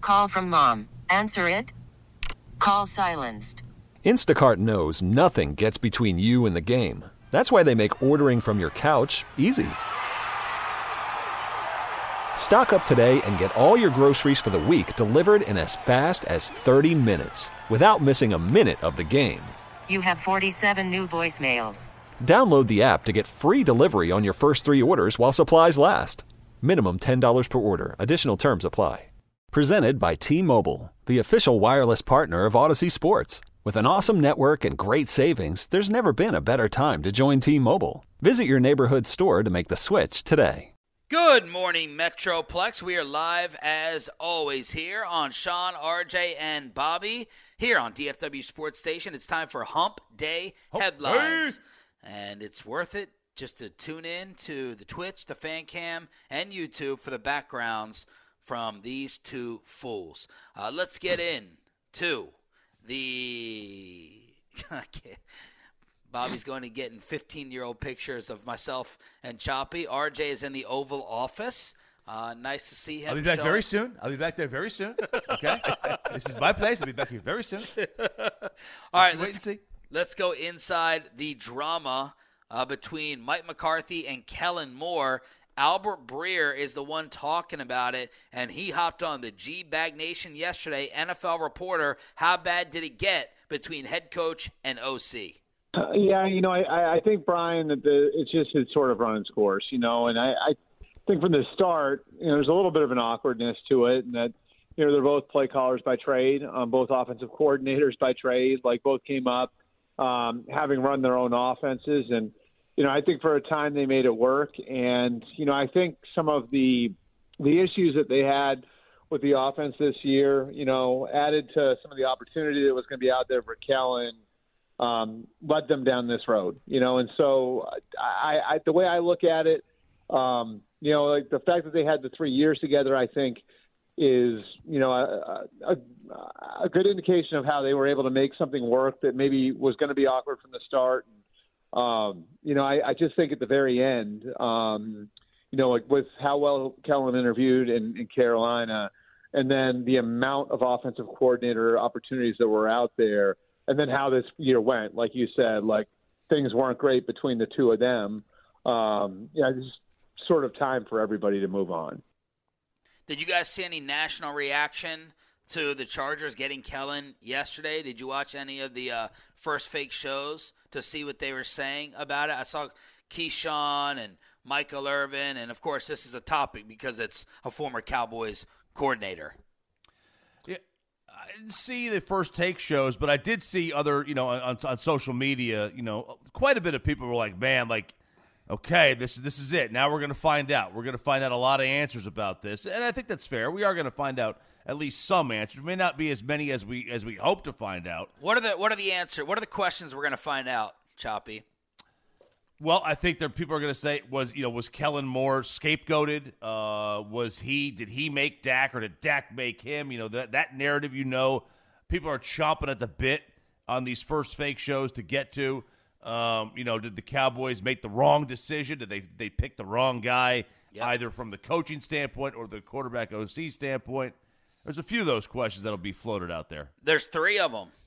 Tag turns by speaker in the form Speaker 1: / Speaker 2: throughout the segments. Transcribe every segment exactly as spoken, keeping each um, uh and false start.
Speaker 1: Call from mom. Answer it. Call silenced.
Speaker 2: Instacart knows nothing gets between you and the game. That's why they make ordering from your couch easy. Stock up today and get all your groceries for the week delivered in as fast as thirty minutes without missing a minute of the game.
Speaker 1: You have forty-seven new voicemails.
Speaker 2: Download the app to get free delivery on your first three orders while supplies last. Minimum ten dollars per order. Additional terms apply. Presented by T-Mobile, the official wireless partner of Odyssey Sports. With an awesome network and great savings, there's never been a better time to join T-Mobile. Visit your neighborhood store to make the switch today.
Speaker 3: Good morning, Metroplex. We are live, as always, here on Sean, R J, and Bobby, here on D F W Sports Station. It's time for Hump Day
Speaker 4: Hump
Speaker 3: Headlines.
Speaker 4: Day.
Speaker 3: And it's worth it just to tune in to the Twitch, the Fan Cam, and YouTube for the backgrounds from these two fools. Uh, let's get in to the Bobby's going to get in fifteen-year-old pictures of myself and Choppy. R J is in the Oval Office. Uh, nice to see him.
Speaker 4: I'll be back
Speaker 3: show
Speaker 4: very
Speaker 3: up.
Speaker 4: soon. I'll be back there very soon. Okay? This is my place. I'll be back here very soon.
Speaker 3: All right,
Speaker 4: wait
Speaker 3: let's,
Speaker 4: and see.
Speaker 3: let's go inside the drama uh, between Mike McCarthy and Kellen Moore. Albert Breer is the one talking about it, and he hopped on the G-Bag Nation yesterday. N F L reporter, how bad did it get between head coach and O C?
Speaker 5: Uh, yeah, you know, I, I think, Brian, that the, it's just it's sort of run its course, you know, and I, I think from the start, you know, there's a little bit of an awkwardness to it, and that, you know, they're both play callers by trade, um, both offensive coordinators by trade, like both came up um, having run their own offenses, and, you know, I think for a time they made it work, and, you know, I think some of the the issues that they had with the offense this year, you know, added to some of the opportunity that was going to be out there for Kellen, um, led them down this road, you know, and so I, I the way I look at it, um, you know, like the fact that they had the three years together, I think is, you know, a, a, a good indication of how they were able to make something work that maybe was going to be awkward from the start. Um, you know, I, I just think at the very end, um, you know, like with how well Kellen interviewed in, in Carolina, and then the amount of offensive coordinator opportunities that were out there, and then how this year went, like you said, like things weren't great between the two of them. Um, yeah, it's sort of time for everybody to move on.
Speaker 3: Did you guys see any national reaction to the Chargers getting Kellen yesterday? Did you watch any of the uh, first fake shows to see what they were saying about it? I saw Keyshawn and Michael Irvin, and of course this is a topic because it's a former Cowboys coordinator.
Speaker 4: Yeah, I didn't see the first take shows, but I did see other, you know, on, on social media, you know, quite a bit of people were like, man, like, okay, this, this is it. Now we're going to find out. We're going to find out a lot of answers about this, and I think that's fair. We are going to find out at least some answers. It may not be as many as we as we hope to find out.
Speaker 3: What are the what are the answer? What are the questions we're going to find out, Choppy?
Speaker 4: Well, I think that people are going to say, was you know was Kellen Moore scapegoated? Uh, was he did he make Dak or did Dak make him? You know that that narrative. You know, people are chomping at the bit on these first fake shows to get to. Um, you know, did the Cowboys make the wrong decision? Did they they pick the wrong guy, yep, either from the coaching standpoint or the quarterback O C standpoint? There's a few of those questions that'll be floated out there.
Speaker 3: There's three of them.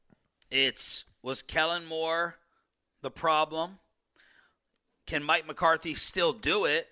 Speaker 3: It's, was Kellen Moore the problem? Can Mike McCarthy still do it?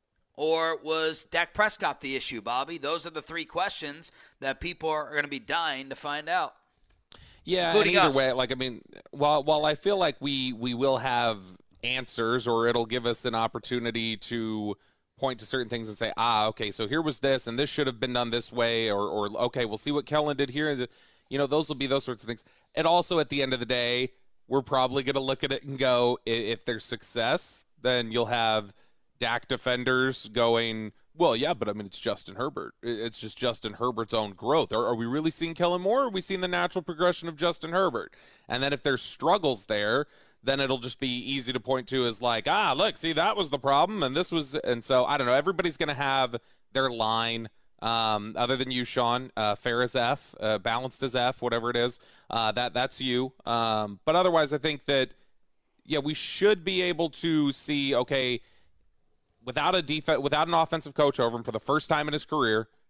Speaker 3: Or was Dak Prescott the issue, Bobby? Those are the three questions that people are going to be dying to find out.
Speaker 6: Yeah, and either us. way, like, I mean, while while I feel like we, we will have answers, or it'll give us an opportunity to point to certain things and say, ah, okay, so here was this, and this should have been done this way, or, or okay, we'll see what Kellen did here. And, you know, those will be those sorts of things. And also, at the end of the day, we're probably going to look at it and go, if there's success, then you'll have Dak defenders going, well, yeah, but I mean, it's Justin Herbert. It's just Justin Herbert's own growth. Are, are we really seeing Kellen Moore, or are we seeing the natural progression of Justin Herbert? And then if there's struggles there, then it'll just be easy to point to as like, ah, look, see, that was the problem, and this was, and so, I don't know, everybody's going to have their line, um, other than you, Sean, uh, fair as F, uh, balanced as F, whatever it is, uh, that that's you. Um, but otherwise, I think that, yeah, we should be able to see, okay, without a def- without an offensive coach over him for the first time in his career,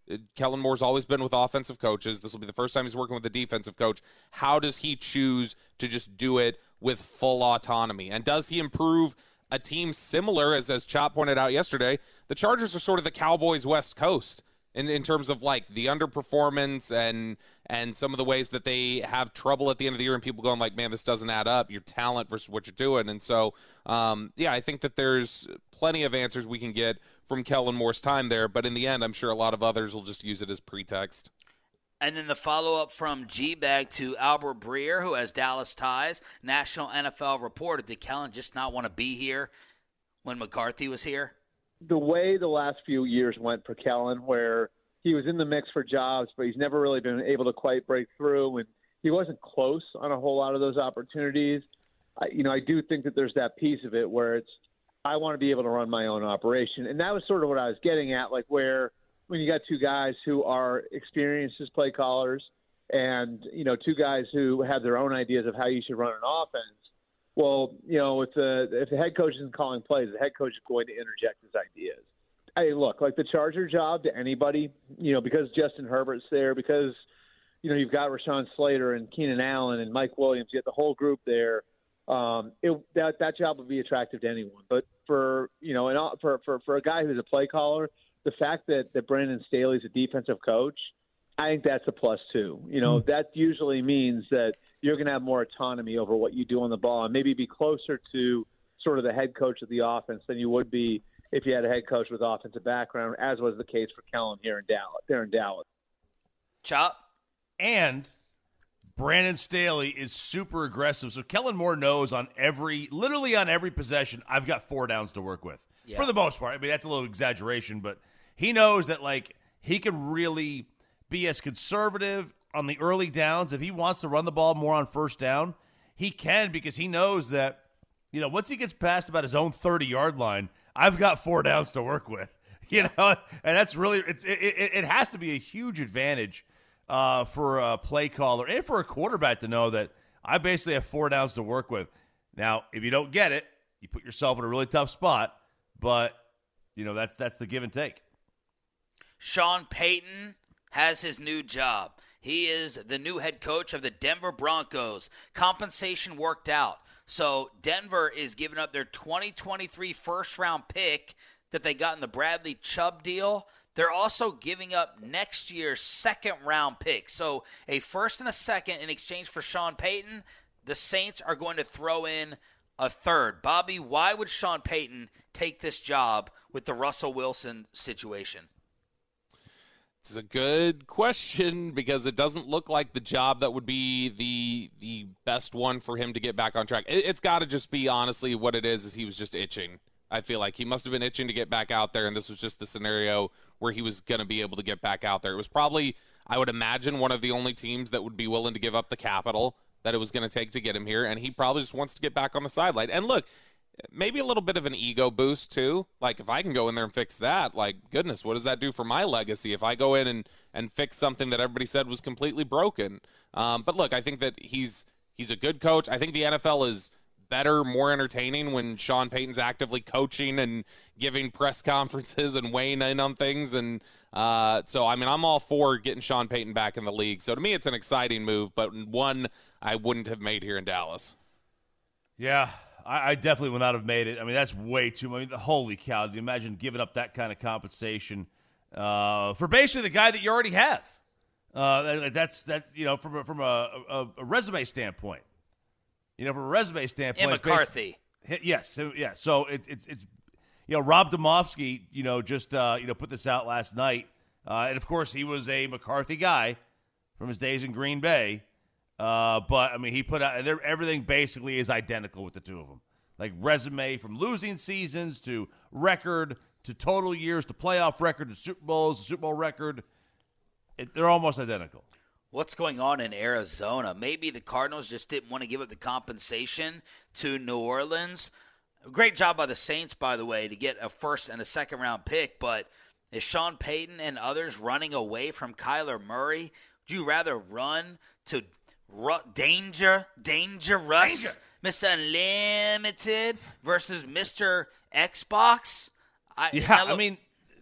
Speaker 6: Kellen Moore's always been with offensive coaches. This will be the first time he's working with a defensive coach. How does he choose to just do it with full autonomy? And does he improve a team similar, as as Chop pointed out yesterday? The Chargers are sort of the Cowboys West Coast in, in terms of like the underperformance and and some of the ways that they have trouble at the end of the year and people going like, man, this doesn't add up, your talent versus what you're doing. And so, um, yeah, I think that there's plenty of answers we can get from Kellen Moore's time there. But in the end, I'm sure a lot of others will just use it as pretext.
Speaker 3: And then the follow-up from G-Bag to Albert Breer, who has Dallas ties. National N F L reporter, did Kellen just not want to be here when McCarthy was here?
Speaker 5: The way the last few years went for Kellen, where he was in the mix for jobs, but he's never really been able to quite break through, and he wasn't close on a whole lot of those opportunities. I, you know, I do think that there's that piece of it where it's, I want to be able to run my own operation. And that was sort of what I was getting at, like where when you got two guys who are experienced as play callers and, you know, two guys who have their own ideas of how you should run an offense, well, you know, if the, if the head coach isn't calling plays, the head coach is going to interject his ideas. Hey, look, like the Charger job to anybody, you know, because Justin Herbert's there, because, you know, you've got Rashawn Slater and Keenan Allen and Mike Williams, you get the whole group there. Um, it, that that job would be attractive to anyone. But for, you know, and for, for, for a guy who's a play caller, the fact that, that Brandon Staley's a defensive coach, I think that's a plus too. You know, mm-hmm. that usually means that you're going to have more autonomy over what you do on the ball and maybe be closer to sort of the head coach of the offense than you would be if you had a head coach with offensive background, as was the case for Kellen here in Dallas. There in Dallas.
Speaker 3: Chop.
Speaker 4: And Brandon Staley is super aggressive. So Kellen Moore knows on every, literally on every possession, I've got four downs to work with. Yeah. For the most part. I mean, that's a little exaggeration, but he knows that, like, he can really be as conservative on the early downs. If he wants to run the ball more on first down, he can, because he knows that, you know, once he gets past about his own thirty-yard line, I've got four downs to work with, you know, and that's really it's, it, it, it has to be a huge advantage uh, for a play caller and for a quarterback to know that I basically have four downs to work with. Now, if you don't get it, you put yourself in a really tough spot, but, you know, that's that's the give and take.
Speaker 3: Sean Payton has his new job. He is the new head coach of the Denver Broncos. Compensation worked out. So Denver is giving up their twenty twenty-three first-round pick that they got in the Bradley Chubb deal. They're also giving up next year's second-round pick. So a first and a second in exchange for Sean Payton. The Saints are going to throw in a third. Bobby, why would Sean Payton take this job with the Russell Wilson situation?
Speaker 6: It's a good question, because it doesn't look like the job that would be the the best one for him to get back on track. It, it's got to just be, honestly, what it is is he was just itching. I feel like he must have been itching to get back out there, and this was just the scenario where he was going to be able to get back out there. It was probably, I would imagine, one of the only teams that would be willing to give up the capital that it was going to take to get him here, and he probably just wants to get back on the sideline. And look, maybe a little bit of an ego boost, too. Like, if I can go in there and fix that, like, goodness, what does that do for my legacy if I go in and, and fix something that everybody said was completely broken? Um, but, look, I think that he's he's a good coach. I think the N F L is better, more entertaining when Sean Payton's actively coaching and giving press conferences and weighing in on things. And uh, so, I mean, I'm all for getting Sean Payton back in the league. So, to me, it's an exciting move, but one I wouldn't have made here in Dallas.
Speaker 4: Yeah. I definitely would not have made it. I mean, that's way too much. I mean, holy cow. Do you imagine giving up that kind of compensation uh, for basically the guy that you already have? Uh, that's, that you know, from a, from a, a, a resume standpoint. You know, from a resume standpoint.
Speaker 3: And McCarthy.
Speaker 4: Yes. Yeah. So it, it's, it's, you know, Rob Domofsky, you know, just, uh, you know, put this out last night. Uh, and, of course, he was a McCarthy guy from his days in Green Bay. Uh, but, I mean, he put out – everything basically is identical with the two of them. Like resume from losing seasons to record to total years to playoff record to Super Bowls to Super Bowl record. It, they're almost identical.
Speaker 3: What's going on in Arizona? Maybe the Cardinals just didn't want to give up the compensation to New Orleans. Great job by the Saints, by the way, to get a first and a second-round pick. But is Sean Payton and others running away from Kyler Murray? Would you rather run to – Ru- danger, dangerous, danger. Mister Unlimited versus Mister Xbox.
Speaker 4: I, yeah, I mean,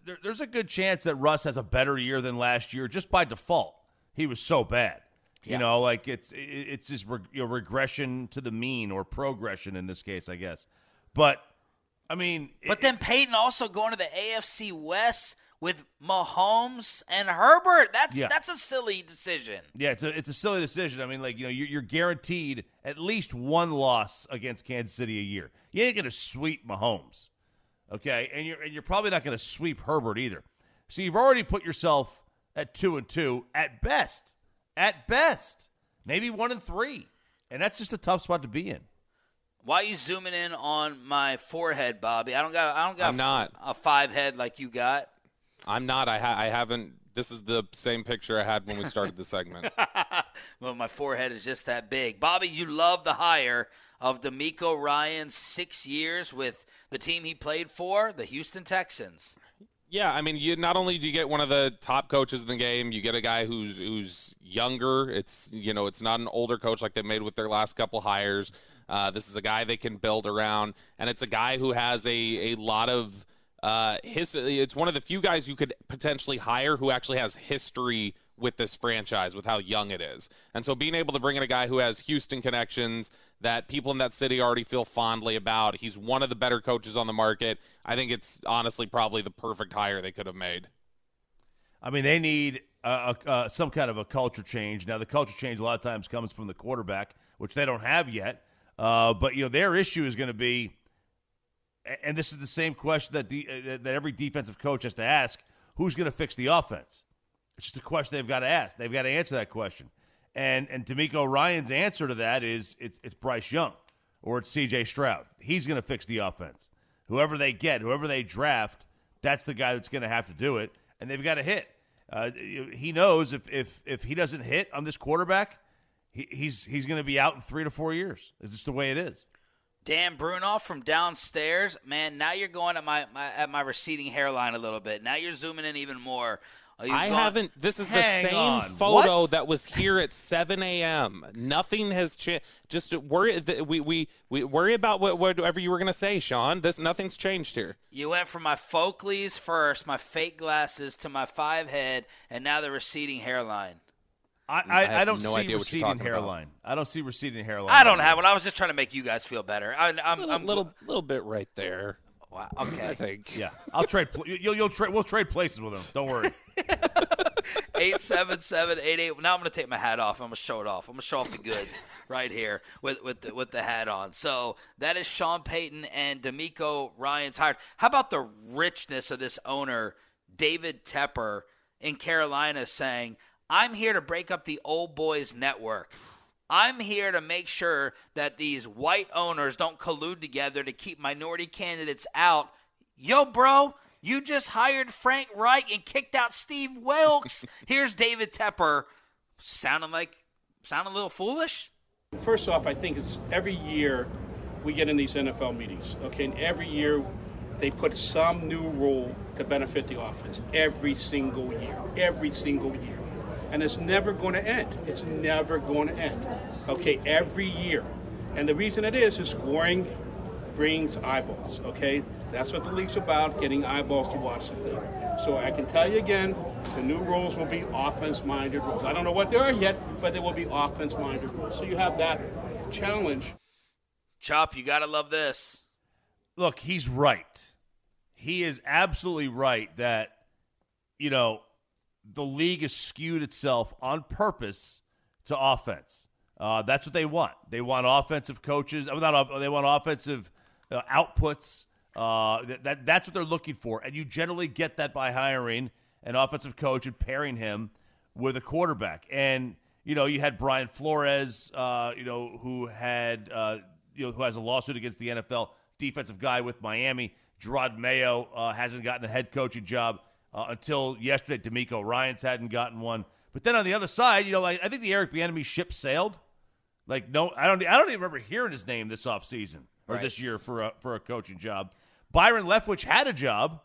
Speaker 4: there, there's a good chance that Russ has a better year than last year just by default. He was so bad. Yeah. You know, like it's it's just reg, you know, regression to the mean or progression in this case, I guess. But, I mean.
Speaker 3: But
Speaker 4: it,
Speaker 3: then Peyton also going to the A F C West with Mahomes and Herbert. That's yeah. that's a silly decision.
Speaker 4: Yeah, it's a it's a silly decision. I mean, like, you know, you're, you're guaranteed at least one loss against Kansas City a year. You ain't going to sweep Mahomes, okay? And you're and you're probably not going to sweep Herbert either. So you've already put yourself at two and two at best. At best, maybe one and three, and that's just a tough spot to be in.
Speaker 3: Why are you zooming in on my forehead, Bobby? I don't got. I don't got.
Speaker 6: I'm not
Speaker 3: a five head like you got.
Speaker 6: I'm not. I ha- I haven't. This is the same picture I had when we started the segment.
Speaker 3: Well, my forehead is just that big. Bobby, you love the hire of DeMeco Ryan, six years with the team he played for, the Houston Texans.
Speaker 6: Yeah, I mean, you not only do you get one of the top coaches in the game, you get a guy who's who's younger. It's you know, it's not an older coach like they made with their last couple hires. Uh, this is a guy they can build around, and it's a guy who has a a lot of uh, his. It's one of the few guys you could potentially hire who actually has history with this franchise, with how young it is. And so being able to bring in a guy who has Houston connections that people in that city already feel fondly about, he's one of the better coaches on the market. I think it's honestly probably the perfect hire they could have made.
Speaker 4: I mean, they need uh, uh, some kind of a culture change. Now, the culture change a lot of times comes from the quarterback, which they don't have yet. Uh, but, you know, their issue is going to be, and this is the same question that, de- that every defensive coach has to ask, who's going to fix the offense? It's just a question they've got to ask. They've got to answer that question. And and DeMeco Ryan's answer to that is it's, it's Bryce Young or it's C J Stroud. He's going to fix the offense. Whoever they get, whoever they draft, that's the guy that's going to have to do it, and they've got to hit. Uh, he knows if, if if he doesn't hit on this quarterback, he, he's he's going to be out in three to four years. It's just the way it is.
Speaker 3: Dan Brunoff from downstairs, man. Now you're going at my, my at my receding hairline a little bit. Now you're zooming in even more.
Speaker 6: I gone? haven't. This is
Speaker 4: Hang
Speaker 6: the same
Speaker 4: on.
Speaker 6: photo
Speaker 4: What?
Speaker 6: that was here at seven a.m. Nothing has changed. Just worry. We we we worry about what, whatever you were going to say, Sean. This nothing's changed here.
Speaker 3: You went from my Folkleys first, my fake glasses, to my five head, and now the receding hairline.
Speaker 4: I, I,
Speaker 6: I,
Speaker 4: I don't
Speaker 6: no
Speaker 4: see
Speaker 6: idea what
Speaker 4: receding
Speaker 6: you're talking
Speaker 4: hairline.
Speaker 6: about.
Speaker 4: I don't see receding hairline.
Speaker 3: I don't have one. I was just trying to make you guys feel better. I, I'm,
Speaker 6: A
Speaker 3: I'm
Speaker 6: little little bit right there.
Speaker 3: Wow. Okay.
Speaker 6: I think.
Speaker 4: Yeah, I'll trade. You'll you'll trade. We'll trade places with him. Don't worry.
Speaker 3: eight seven seven eight eight. Now I'm going to take my hat off. I'm going to show it off. I'm going to show off the goods right here with with the, with the hat on. So that is Sean Payton and DeMeco Ryan's hired. How about the richness of this owner, David Tepper in Carolina, saying, I'm here to break up the old boys network. I'm here to make sure that these white owners don't collude together to keep minority candidates out. Yo, bro, you just hired Frank Reich and kicked out Steve Wilkes. Here's David Tepper, sounding like, sounding a little foolish.
Speaker 7: First off, I think it's every year we get in these N F L meetings, okay, and every year they put some new rule to benefit the offense. Every single year, every single year. And it's never going to end. It's never going to end. Okay, every year. And the reason it is is scoring brings eyeballs, okay? That's what the league's about, getting eyeballs to watch the thing. So I can tell you again, the new rules will be offense-minded rules. I don't know what they are yet, but they will be offense-minded rules. So you have that challenge.
Speaker 3: Chop, you got to love this.
Speaker 4: Look, he's right. He is absolutely right that, you know, the league has skewed itself on purpose to offense. Uh, that's what they want. They want offensive coaches. Not, they want offensive uh, outputs. Uh, that, that That's what they're looking for. And you generally get that by hiring an offensive coach and pairing him with a quarterback. And, you know, you had Brian Flores, uh, you know, who had, uh, you know, who has a lawsuit against the N F L defensive guy with Miami. Gerard Mayo uh, hasn't gotten a head coaching job Uh, until yesterday. DeMeco Ryans hadn't gotten one. But then on the other side, you know, like I think the Eric Bieniemy ship sailed. Like no, I don't. I don't even remember hearing his name this offseason or
Speaker 3: right.
Speaker 4: this year for a for a coaching job. Byron Leftwich had a job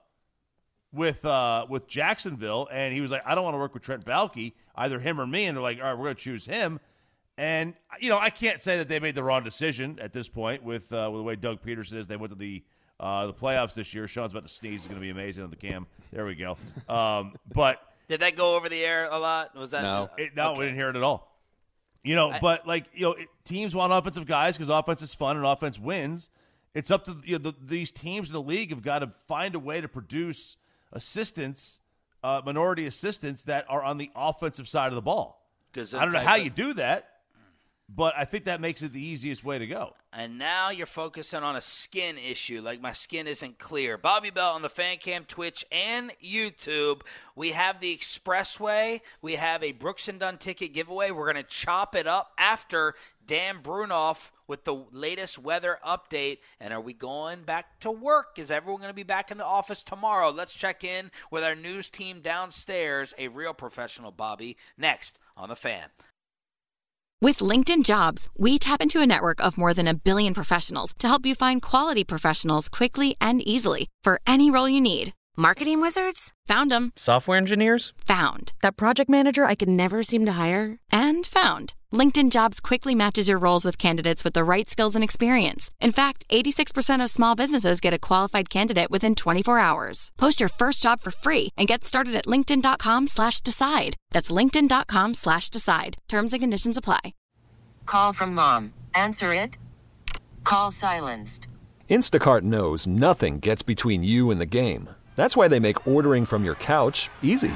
Speaker 4: with uh, with Jacksonville, and he was like, I don't want to work with Trent Baalke, either him or me. And they're like, all right, we're going to choose him. And you know, I can't say that they made the wrong decision at this point with uh, with the way Doug Peterson is. They went to the Uh, the playoffs this year, Sean's about to sneeze. It's going to be amazing on the cam. There we go. Um, but
Speaker 3: did that go over the air a lot? Was that
Speaker 6: no?
Speaker 4: It, no, okay. We didn't hear it at all. You know, I, but like you know, it, teams want offensive guys because offense is fun and offense wins. It's up to you know, the, these teams in the league have got to find a way to produce assistants, uh, minority assistants that are on the offensive side of the ball. I don't know how of- you do that. But I think that makes it the easiest way to go.
Speaker 3: And now you're focusing on a skin issue, like my skin isn't clear. Bobby Belt on the Fan Cam, Twitch, and YouTube. We have the Expressway. We have a Brooks and Dunn ticket giveaway. We're going to chop it up after Dan Brunoff with the latest weather update. And are we going back to work? Is everyone going to be back in the office tomorrow? Let's check in with our news team downstairs, a real professional, Bobby, next on the Fan.
Speaker 8: With LinkedIn Jobs, we tap into a network of more than a billion professionals to help you find quality professionals quickly and easily for any role you need. Marketing wizards? Found them.
Speaker 9: Software engineers?
Speaker 8: Found.
Speaker 9: That project manager I could never seem to hire?
Speaker 8: And found. LinkedIn Jobs quickly matches your roles with candidates with the right skills and experience. In fact, eighty-six percent of small businesses get a qualified candidate within twenty-four hours. Post your first job for free and get started at linkedin.com slash decide. That's linkedin.com slash decide. Terms and conditions apply.
Speaker 1: Call from mom. Answer it. Call silenced.
Speaker 2: Instacart knows nothing gets between you and the game. That's why they make ordering from your couch easy.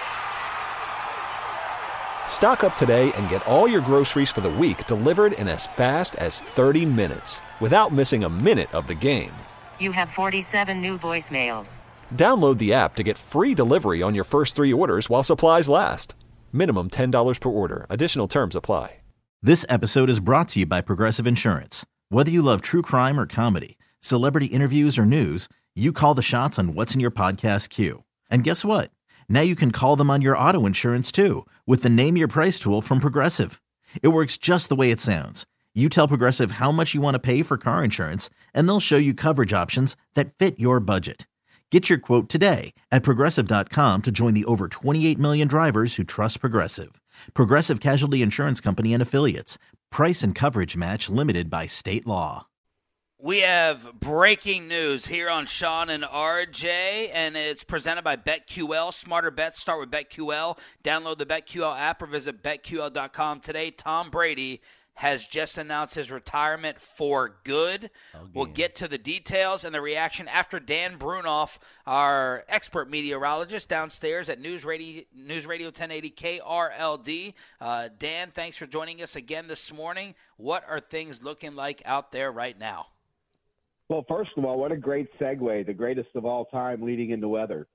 Speaker 2: Stock up today and get all your groceries for the week delivered in as fast as thirty minutes without missing a minute of the game.
Speaker 1: You have forty-seven new voicemails.
Speaker 2: Download the app to get free delivery on your first three orders while supplies last. Minimum ten dollars per order. Additional terms apply.
Speaker 10: This episode is brought to you by Progressive Insurance. Whether you love true crime or comedy, celebrity interviews or news, you call the shots on what's in your podcast queue. And guess what? Now you can call them on your auto insurance too with the Name Your Price tool from Progressive. It works just the way it sounds. You tell Progressive how much you want to pay for car insurance, and they'll show you coverage options that fit your budget. Get your quote today at Progressive dot com to join the over twenty-eight million drivers who trust Progressive. Progressive Casualty Insurance Company and Affiliates. Price and coverage match limited by state law.
Speaker 3: We have breaking news here on Sean and R J, and it's presented by BetQL. Smarter bets start with BetQL. Download the BetQL app or visit Bet Q L dot com today. Tom Brady has just announced his retirement for good. Again. We'll get to the details and the reaction after Dan Brunoff, our expert meteorologist downstairs at News Radio, News Radio ten eighty K R L D. Uh, Dan, thanks for joining us again this morning. What are things looking like out there right now?
Speaker 11: Well, first of all, what a great segue, the greatest of all time leading into weather.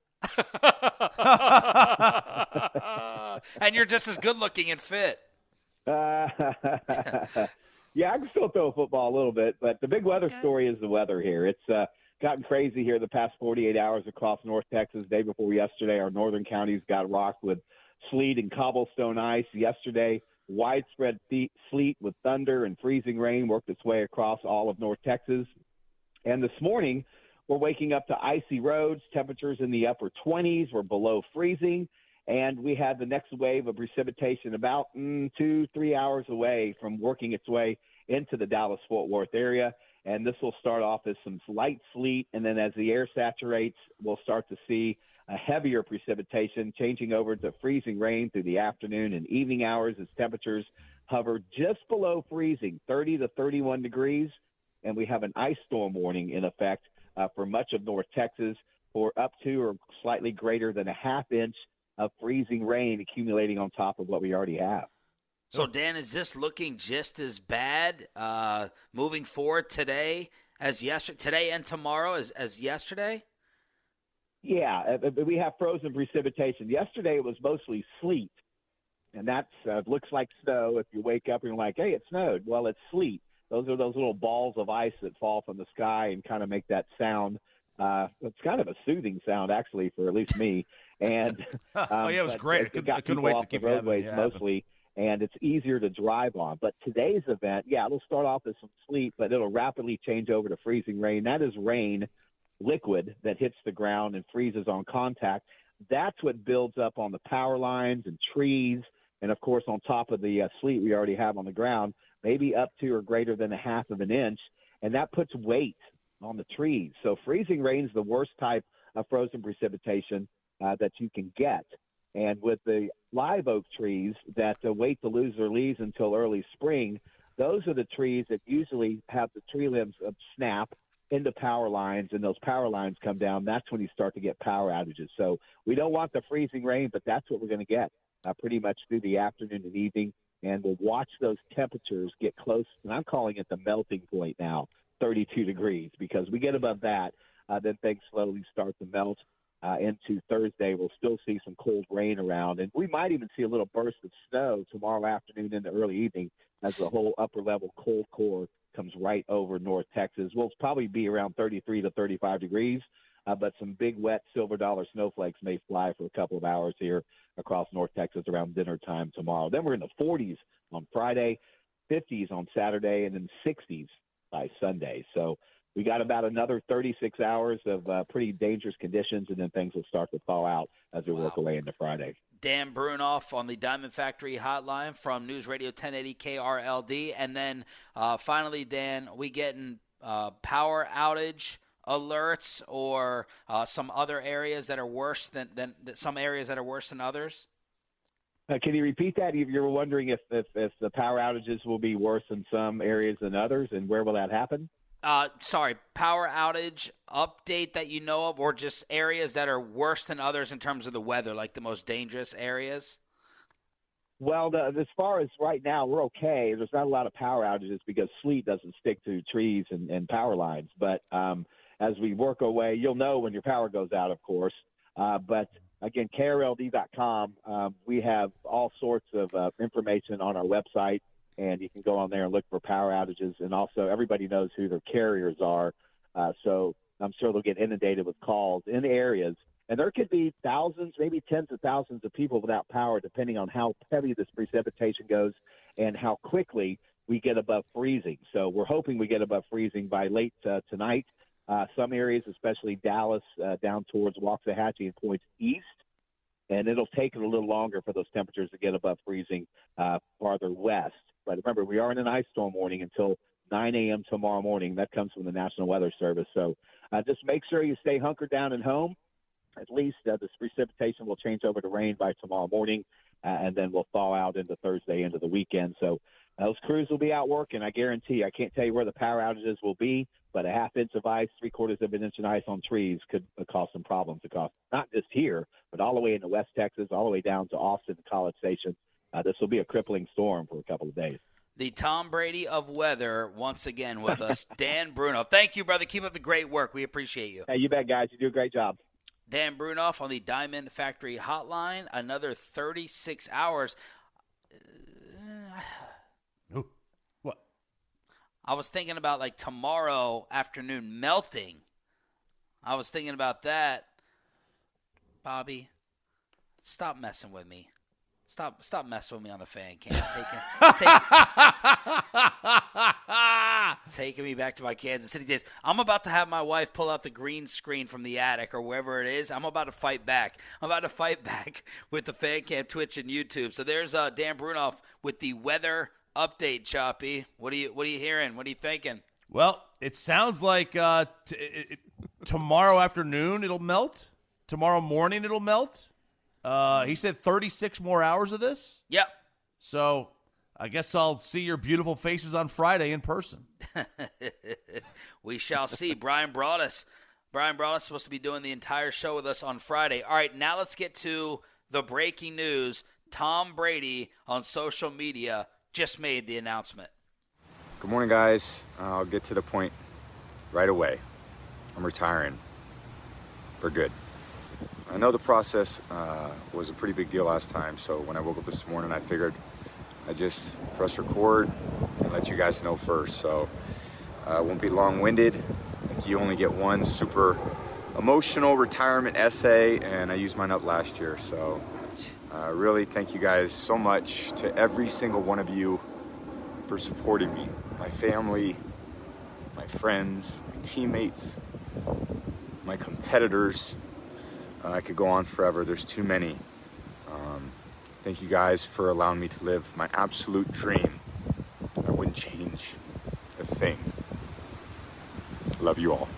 Speaker 3: And you're just as good looking and fit.
Speaker 11: Uh, yeah, I can still throw a football a little bit, but the big weather okay. story is the weather here. It's uh, gotten crazy here the past forty-eight hours across North Texas. Day before yesterday, our northern counties got rocked with sleet and cobblestone ice. Yesterday, widespread sleet with thunder and freezing rain worked its way across all of North Texas. And this morning, we're waking up to icy roads, temperatures in the upper twenties. We're below freezing. And we had the next wave of precipitation about mm, two, three hours away from working its way into the Dallas-Fort Worth area. And this will start off as some light sleet. And then as the air saturates, we'll start to see a heavier precipitation changing over to freezing rain through the afternoon and evening hours as temperatures hover just below freezing, thirty to thirty-one degrees. And we have an ice storm warning in effect uh, for much of North Texas for up to or slightly greater than a half inch of freezing rain accumulating on top of what we already have.
Speaker 3: So, Dan, is this looking just as bad uh, moving forward today as yesterday, today and tomorrow as, as yesterday?
Speaker 11: Yeah, we have frozen precipitation. Yesterday it was mostly sleet, and that uh, looks like snow. If you wake up and you're like, hey, it snowed. Well, it's sleet. Those are those little balls of ice that fall from the sky and kind of make that sound. Uh, it's kind of a soothing sound, actually, for at least me. And um,
Speaker 4: oh yeah, it was great.
Speaker 11: It,
Speaker 4: I couldn't,
Speaker 11: got
Speaker 4: I couldn't
Speaker 11: people
Speaker 4: wait
Speaker 11: off
Speaker 4: to keep
Speaker 11: the roadways
Speaker 4: yeah,
Speaker 11: mostly, and it's easier to drive on. But today's event, yeah, it'll start off as some sleet, but it'll rapidly change over to freezing rain. That is rain, liquid that hits the ground and freezes on contact. That's what builds up on the power lines and trees, and of course on top of the uh, sleet we already have on the ground, maybe up to or greater than a half of an inch, and that puts weight on the trees. So freezing rain is the worst type of frozen precipitation uh, that you can get. And with the live oak trees that uh, wait to lose their leaves until early spring, those are the trees that usually have the tree limbs uh, snap into power lines, and those power lines come down. That's when you start to get power outages. So we don't want the freezing rain, but that's what we're going to get uh, pretty much through the afternoon and evening. And we'll watch those temperatures get close, and I'm calling it the melting point now, thirty-two degrees, because we get above that, uh, then things slowly start to melt. Uh, into Thursday, we'll still see some cold rain around, and we might even see a little burst of snow tomorrow afternoon into early evening as the whole upper-level cold core comes right over North Texas. We'll probably be around thirty-three to thirty-five degrees, uh, but some big, wet silver dollar snowflakes may fly for a couple of hours here across North Texas around dinner time tomorrow. Then we're in the forties on Friday, fifties on Saturday, and then sixties by Sunday. So we got about another thirty-six hours of uh, pretty dangerous conditions, and then things will start to thaw out as we wow. work away into Friday.
Speaker 3: Dan Brunoff on the Diamond Factory hotline from News Radio ten eighty K R L D. And then uh, finally, Dan, we getting uh, power outage alerts or uh, some other areas that are worse than, than some areas that are worse than others?
Speaker 11: Uh, can you repeat that? You were wondering if, if, if the power outages will be worse in some areas than others, and where will that happen?
Speaker 3: Uh, sorry, power outage update that you know of, or just areas that are worse than others in terms of the weather, like the most dangerous areas?
Speaker 11: Well, the, as far as right now, we're okay. There's not a lot of power outages because sleet doesn't stick to trees and, and power lines. But um, as we work away, you'll know when your power goes out, of course. Uh, but, again, K R L D dot com, um, we have all sorts of uh, information on our website. And you can go on there and look for power outages. And also everybody knows who their carriers are. Uh, so I'm sure they'll get inundated with calls in the areas. And there could be thousands, maybe tens of thousands of people without power, depending on how heavy this precipitation goes and how quickly we get above freezing. So we're hoping we get above freezing by late uh, tonight. Uh, some areas, especially Dallas, uh, down towards Waxahachie and points east. And it'll take it a little longer for those temperatures to get above freezing uh, farther west. But remember, we are in an ice storm warning until nine a.m. tomorrow morning. That comes from the National Weather Service. So uh, just make sure you stay hunkered down and home. At least uh, this precipitation will change over to rain by tomorrow morning, uh, and then we'll thaw out into Thursday, into the weekend. So uh, those crews will be out working. I guarantee. I can't tell you where the power outages will be, but a half inch of ice, three quarters of an inch of ice on trees could uh, cause some problems across, not just here, but all the way into West Texas, all the way down to Austin and College Station. Uh, this will be a crippling storm for a couple of days.
Speaker 3: The Tom Brady of weather, once again with us, Dan Brunoff. Thank you, brother. Keep up the great work. We appreciate you.
Speaker 11: Hey, you bet, guys. You do a great job.
Speaker 3: Dan Brunoff on the Diamond Factory hotline. Another thirty-six hours.
Speaker 4: Ooh, what?
Speaker 3: I was thinking about, like, tomorrow afternoon melting. I was thinking about that. Bobby, stop messing with me. Stop stop messing with me on the fan cam. Taking, take, taking me back to my Kansas City days. I'm about to have my wife pull out the green screen from the attic or wherever it is. I'm about to fight back. I'm about to fight back with the fan cam, Twitch, and YouTube. So there's uh, Dan Brunoff with the weather update, Choppy. What are you What are you hearing? What are you thinking?
Speaker 4: Well, it sounds like uh, t- it, tomorrow afternoon it'll melt. Tomorrow morning it'll melt. Uh, he said thirty-six more hours of this?
Speaker 3: Yep.
Speaker 4: So I guess I'll see your beautiful faces on Friday in person.
Speaker 3: We shall see. Brian Broaddus. Brian Broaddus is supposed to be doing the entire show with us on Friday. All right, now let's get to the breaking news. Tom Brady on social media just made the announcement.
Speaker 12: Good morning, guys. Uh, I'll get to the point right away. I'm retiring for good. I know the process uh, was a pretty big deal last time, so when I woke up this morning, I figured I'd just press record and let you guys know first. So I uh, won't be long-winded. I think you only get one super emotional retirement essay, and I used mine up last year. So uh, really thank you guys so much to every single one of you for supporting me, my family, my friends, my teammates, my competitors. Uh, I could go on forever. There's too many. Um, thank you guys for allowing me to live my absolute dream. I wouldn't change a thing. Love you all.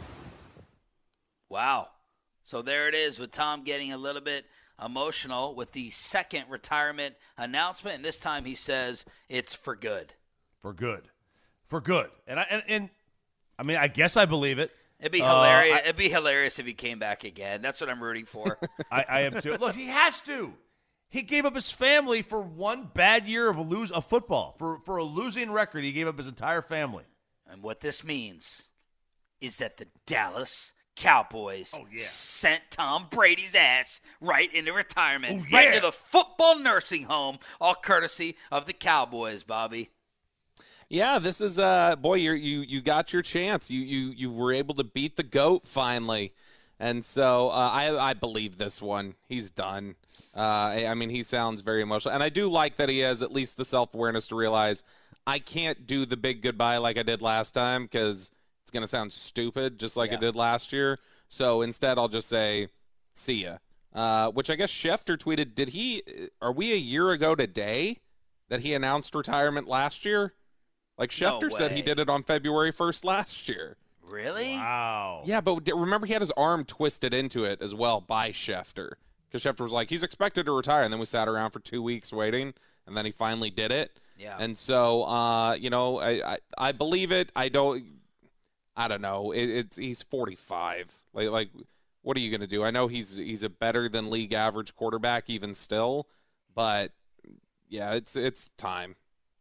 Speaker 3: Wow. So there it is with Tom getting a little bit emotional with the second retirement announcement. And this time he says it's for good.
Speaker 4: For good. For good. And I, and, and I mean, I guess I believe it.
Speaker 3: It'd be hilarious.
Speaker 4: Uh, I,
Speaker 3: It'd be hilarious if he came back again. That's what I'm rooting for.
Speaker 4: I, I am too. Look, he has to. He gave up his family for one bad year of a lose of football. For for a losing record, he gave up his entire family.
Speaker 3: And what this means is that the Dallas Cowboys
Speaker 4: oh, yeah.
Speaker 3: sent Tom Brady's ass right into retirement,
Speaker 4: oh, yeah.
Speaker 3: right into the football nursing home, all courtesy of the Cowboys, Bobby.
Speaker 6: Yeah, this is uh boy, you you you got your chance. You you you were able to beat the GOAT finally, and so uh, I I believe this one. He's done. Uh, I, I mean, he sounds very emotional, and I do like that he has at least the self awareness to realize I can't do the big goodbye like I did last time because it's gonna sound stupid, just like
Speaker 3: yeah.
Speaker 6: it did last year. So instead, I'll just say, "See ya." Uh, which I guess Schefter tweeted. Did he? Are we a year ago today that he announced retirement last year? Like Schefter
Speaker 3: no
Speaker 6: said he did it on February first last year.
Speaker 3: Really?
Speaker 4: Wow.
Speaker 6: Yeah, but remember he had his arm twisted into it as well by Schefter. Because Schefter was like, he's expected to retire. And then we sat around for two weeks waiting. And then he finally did it.
Speaker 3: Yeah.
Speaker 6: And so, uh, you know, I, I I believe it. I don't, I don't know. It, it's He's forty-five. Like, like, what are you going to do? I know he's he's a better than league average quarterback even still. But, yeah, it's it's time.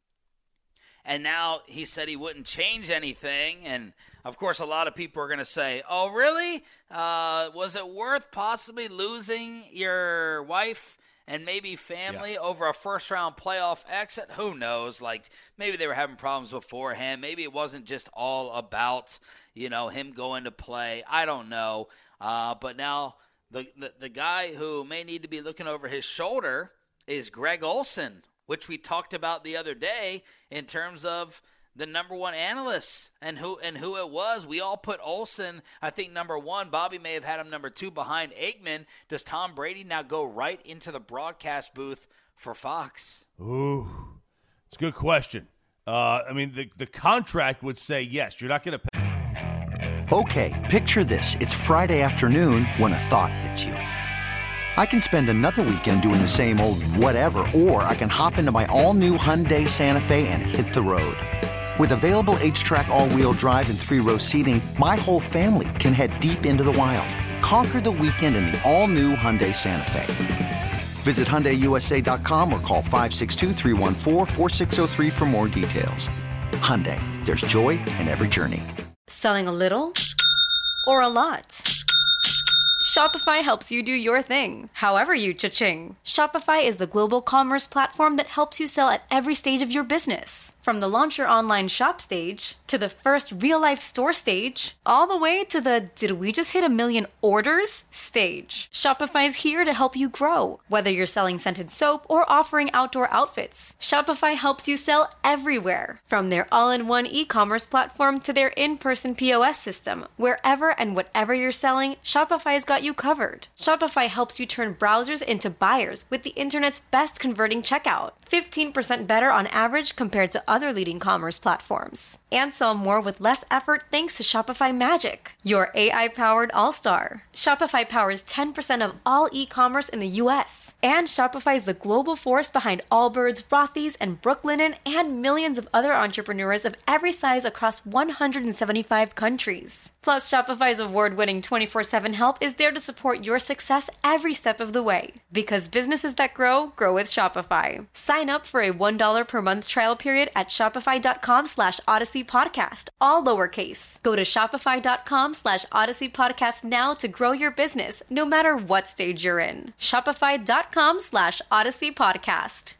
Speaker 3: And now he said he wouldn't change anything. And, of course, a lot of people are going to say, oh, really? Uh, was it worth possibly losing your wife and maybe family yeah. over a first-round playoff exit? Who knows? Like, maybe they were having problems beforehand. Maybe it wasn't just all about, you know, him going to play. I don't know. Uh, but now the, the, the guy who may need to be looking over his shoulder is Greg Olsen, which we talked about the other day in terms of the number one analysts and who and who it was. We all put Olsen, I think, number one. Bobby may have had him number two behind Aikman. Does Tom Brady now go right into the broadcast booth for Fox?
Speaker 4: Ooh, it's a good question. Uh, I mean, the, the contract would say yes. You're not going to pay.
Speaker 13: Okay, picture this. It's Friday afternoon when a thought hits you. I can spend another weekend doing the same old whatever, or I can hop into my all-new Hyundai Santa Fe and hit the road. With available H-Track all-wheel drive and three-row seating, my whole family can head deep into the wild. Conquer the weekend in the all-new Hyundai Santa Fe. Visit Hyundai U S A dot com or call five six two, three one four, four six zero three for more details. Hyundai, there's joy in every journey.
Speaker 14: Selling a little or a lot? Shopify helps you do your thing, however you cha-ching. Shopify is the global commerce platform that helps you sell at every stage of your business. From the launch your online shop stage, to the first real-life store stage, all the way to the did we just hit a million orders stage. Shopify's here to help you grow. Whether you're selling scented soap or offering outdoor outfits, Shopify helps you sell everywhere. From their all-in-one e-commerce platform to their in-person P O S system. Wherever and whatever you're selling, Shopify's got you covered. Shopify helps you turn browsers into buyers with the internet's best converting checkout. fifteen percent better on average compared to other leading commerce platforms. And sell more with less effort thanks to Shopify Magic, your A I-powered all-star. Shopify powers ten percent of all e-commerce in the U S. And Shopify is the global force behind Allbirds, Rothy's, and Brooklinen, and millions of other entrepreneurs of every size across one hundred seventy-five countries. Plus, Shopify's award-winning twenty-four seven help is there to support your success every step of the way. Because businesses that grow, grow with Shopify. Sign up for a one dollar per month trial period at shopify.com slash Odyssey Podcast, all lowercase. Go to shopify.com slash Odyssey Podcast now to grow your business, no matter what stage you're in. Shopify.com slash Odyssey Podcast.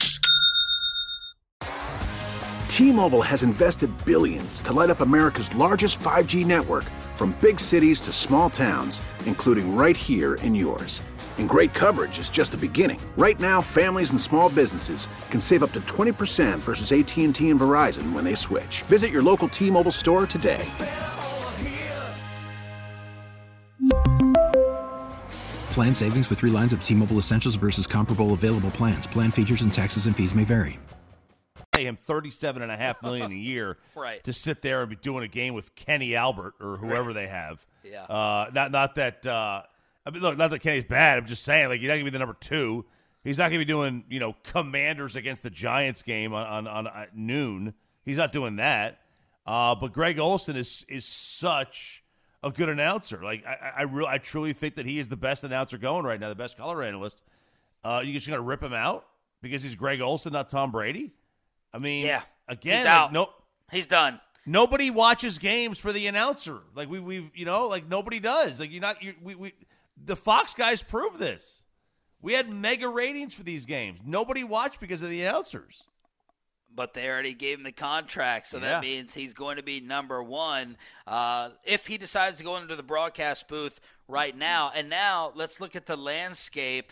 Speaker 15: T-Mobile has invested billions to light up America's largest five G network, from big cities to small towns, including right here in yours. And great coverage is just the beginning. Right now, families and small businesses can save up to twenty percent versus A T and T and Verizon when they switch. Visit your local T-Mobile store today.
Speaker 16: Plan savings with three lines of T-Mobile Essentials versus comparable available plans. Plan features and taxes and fees may vary.
Speaker 4: pay him thirty-seven and a half million a year
Speaker 3: right.
Speaker 4: to sit there and be doing a game with Kenny Albert or whoever
Speaker 3: right.
Speaker 4: they have.
Speaker 3: Yeah.
Speaker 4: Uh, not not that. Uh, I mean, look, not that Kenny's bad. I'm just saying, like, he's not gonna be the number two. He's not gonna be doing, you know, Commanders against the Giants game on on, on at noon. He's not doing that. Uh, but Greg Olsen is is such a good announcer. Like, I I, really, I truly think that he is the best announcer going right now, the best color analyst. Uh, you just gonna rip him out because he's Greg Olsen, not Tom Brady? I mean,
Speaker 3: yeah,
Speaker 4: again,
Speaker 3: he's
Speaker 4: like,
Speaker 3: out.
Speaker 4: No,
Speaker 3: he's done.
Speaker 4: Nobody watches games for the announcer. Like we, we, you know, like nobody does. Like you're not. You, we, we, the Fox guys prove this. We had mega ratings for these games. Nobody watched because of the announcers.
Speaker 3: But they already gave him the contract, so
Speaker 4: yeah.
Speaker 3: that means he's going to be number one uh, if he decides to go into the broadcast booth right now. And now let's look at the landscape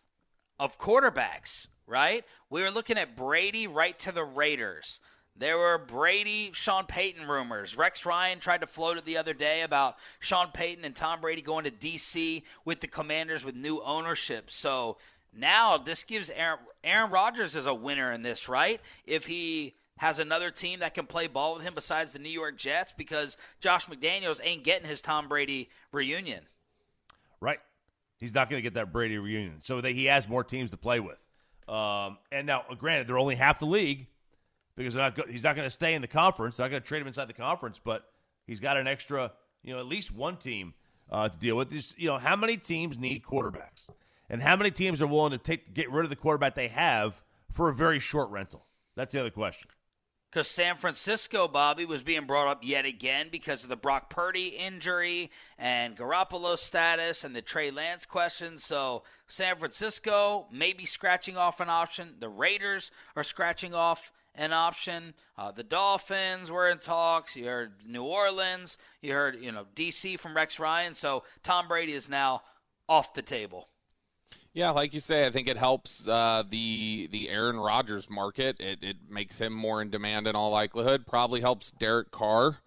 Speaker 3: of quarterbacks. Right? We were looking at Brady right to the Raiders. There were Brady, Sean Payton rumors. Rex Ryan tried to float it the other day about Sean Payton and Tom Brady going to D C with the Commanders with new ownership. So now this gives Aaron, Aaron Rodgers as a winner in this, right? If he has another team that can play ball with him besides the New York Jets, because Josh McDaniels ain't getting his Tom Brady reunion.
Speaker 4: Right. He's not going to get that Brady reunion. So that he has more teams to play with. Um, and now, granted, they're only half the league because they're not go- he's not going to stay in the conference. They're not going to trade him inside the conference, but he's got an extra, you know, at least one team uh, to deal with. This, you know, how many teams need quarterbacks, and how many teams are willing to take get rid of the quarterback they have for a very short rental? That's the other question.
Speaker 3: Because San Francisco, Bobby, was being brought up yet again because of the Brock Purdy injury and Garoppolo's status and the Trey Lance question. So San Francisco may be scratching off an option. The Raiders are scratching off an option. Uh, the Dolphins were in talks. You heard New Orleans. You heard, you know, D C from Rex Ryan. So Tom Brady is now off the table.
Speaker 6: Yeah, like you say, I think it helps uh, the the Aaron Rodgers market. It it makes him more in demand in all likelihood. Probably helps Derek Carr.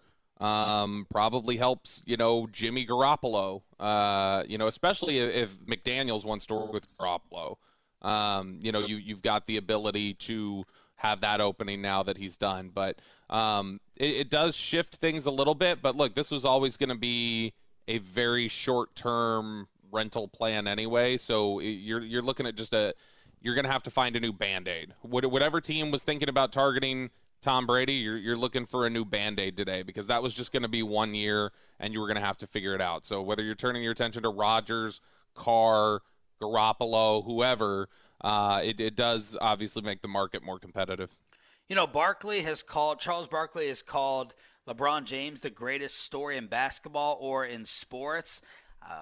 Speaker 6: Um, probably helps, you know, Jimmy Garoppolo. Uh, you know, especially if, if McDaniels wants to work with Garoppolo. Um, you know, you you've got the ability to have that opening now that he's done. But um, it, it does shift things a little bit. But look, this was always going to be a very short term rental plan anyway, so you're you're looking at just a you're going to have to find a new Band-Aid. Whatever team was thinking about targeting Tom Brady, you're you're looking for a new Band-Aid today, because that was just going to be one year and you were going to have to figure it out. So whether you're turning your attention to Rodgers, Carr, Garoppolo, whoever, uh, it, it does obviously make the market more competitive.
Speaker 3: You know, Barkley has called Charles Barkley has called LeBron James the greatest story in basketball or in sports. Uh,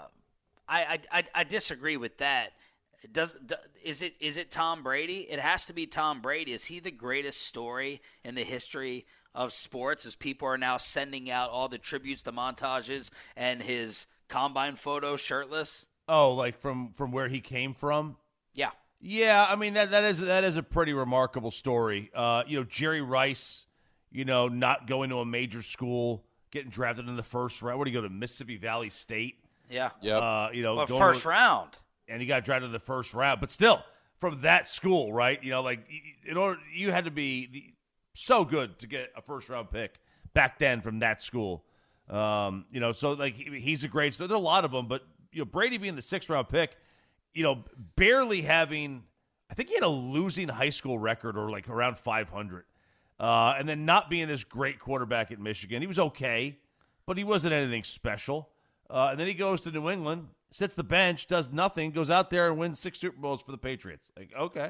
Speaker 3: I, I I disagree with that. Does is it is it Tom Brady? It has to be Tom Brady. Is he the greatest story in the history of sports? As people are now sending out all the tributes, the montages, and his combine photo shirtless.
Speaker 4: Oh, like from, from where he came from?
Speaker 3: Yeah,
Speaker 4: yeah. I mean that that is that is a pretty remarkable story. Uh, you know, Jerry Rice, you know, not going to a major school, getting drafted in the first round. Where did he go to? Mississippi Valley State.
Speaker 3: Yeah.
Speaker 6: Yep.
Speaker 4: Uh, you know,
Speaker 3: but first
Speaker 4: to,
Speaker 3: round.
Speaker 4: And he got drafted in the first round. But still, from that school, right? You know, like, in order, you had to be the, so good to get a first round pick back then from that school. Um, you know, so, like, he, he's a great, so there are a lot of them. But, you know, Brady being the sixth round pick, you know, barely having, I think he had a losing high school record or like around five hundred. Uh, and then not being this great quarterback at Michigan. He was okay, but he wasn't anything special. Uh, and then he goes to New England, sits the bench, does nothing, goes out there and wins six Super Bowls for the Patriots. Like, okay.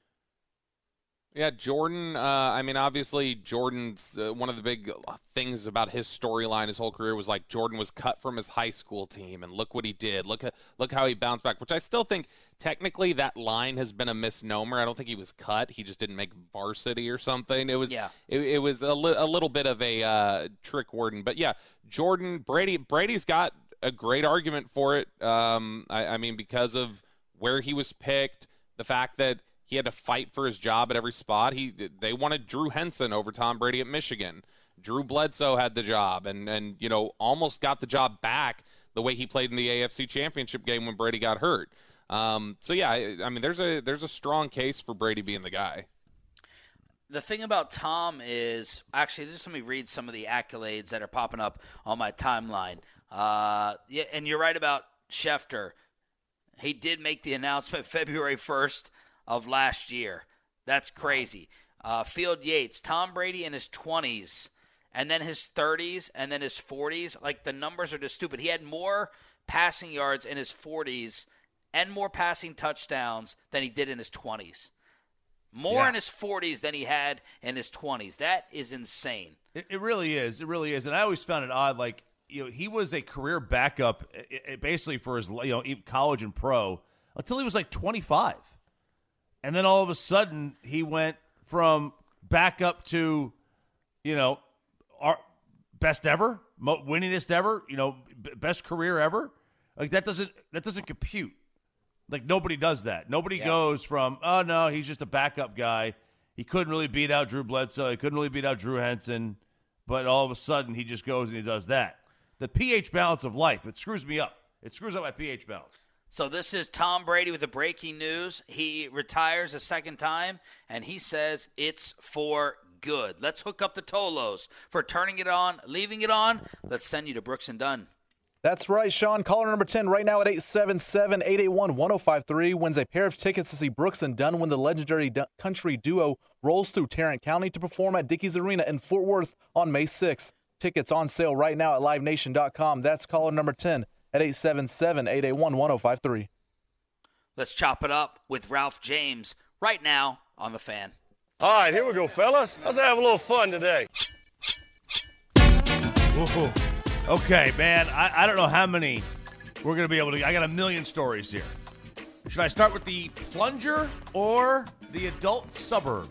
Speaker 6: Yeah, Jordan, uh, I mean, obviously Jordan's uh, one of the big things about his storyline his whole career was like Jordan was cut from his high school team, and look what he did. Look at, look how he bounced back, which I still think technically that line has been a misnomer. I don't think he was cut. He just didn't make varsity or something. It was
Speaker 3: yeah.
Speaker 6: it, it was a, li- a little bit of a uh, trick wording. But, yeah, Jordan, Brady, Brady's got a great argument for it. Um, I, I mean, because of where he was picked, the fact that he had to fight for his job at every spot. He they wanted Drew Henson over Tom Brady at Michigan. Drew Bledsoe had the job and, and you know, almost got the job back the way he played in the A F C Championship game when Brady got hurt. Um, so, yeah, I, I mean, there's a there's a strong case for Brady being the guy.
Speaker 3: The thing about Tom is, actually, just let me read some of the accolades that are popping up on my timeline. Uh, yeah, and you're right about Schefter. He did make the announcement February first of last year. That's crazy. Uh, Field Yates, Tom Brady in his twenties, and then his thirties, and then his forties. Like, the numbers are just stupid. He had more passing yards in his forties and more passing touchdowns than he did in his twenties. More yeah. in his forties than he had in his twenties. That is insane.
Speaker 4: It, it really is. It really is. And I always found it odd. Like, you know, he was a career backup it, it basically for his, you know, college and pro until he was like twenty-five. And then all of a sudden he went from backup to, you know, our best ever, mo- winningest ever, you know, b- best career ever. Like, that doesn't that doesn't compute. Like, nobody does that. Nobody yeah. goes from, oh, no, he's just a backup guy. He couldn't really beat out Drew Bledsoe. He couldn't really beat out Drew Henson. But all of a sudden, he just goes and he does that. The pH balance of life, it screws me up. It screws up my pH balance.
Speaker 3: So this is Tom Brady with the breaking news. He retires a second time, and he says it's for good. Let's hook up the Tolos for turning it on, leaving it on. Let's send you to Brooks and Dunn.
Speaker 17: That's right, Sean. Caller number ten right now at eight seven seven, eight eight one, one oh five three wins a pair of tickets to see Brooks and Dunn when the legendary du- country duo rolls through Tarrant County to perform at Dickies Arena in Fort Worth on May sixth. Tickets on sale right now at live nation dot com. That's caller number ten at eight seven seven, eight eight one, one oh five three.
Speaker 3: Let's chop it up with Ralph James right now on The Fan.
Speaker 18: All right, here we go, fellas. Let's have a little fun today.
Speaker 4: Ooh. Okay, man, I, I don't know how many we're going to be able to – I got a million stories here. Should I start with the plunger or the adult suburb?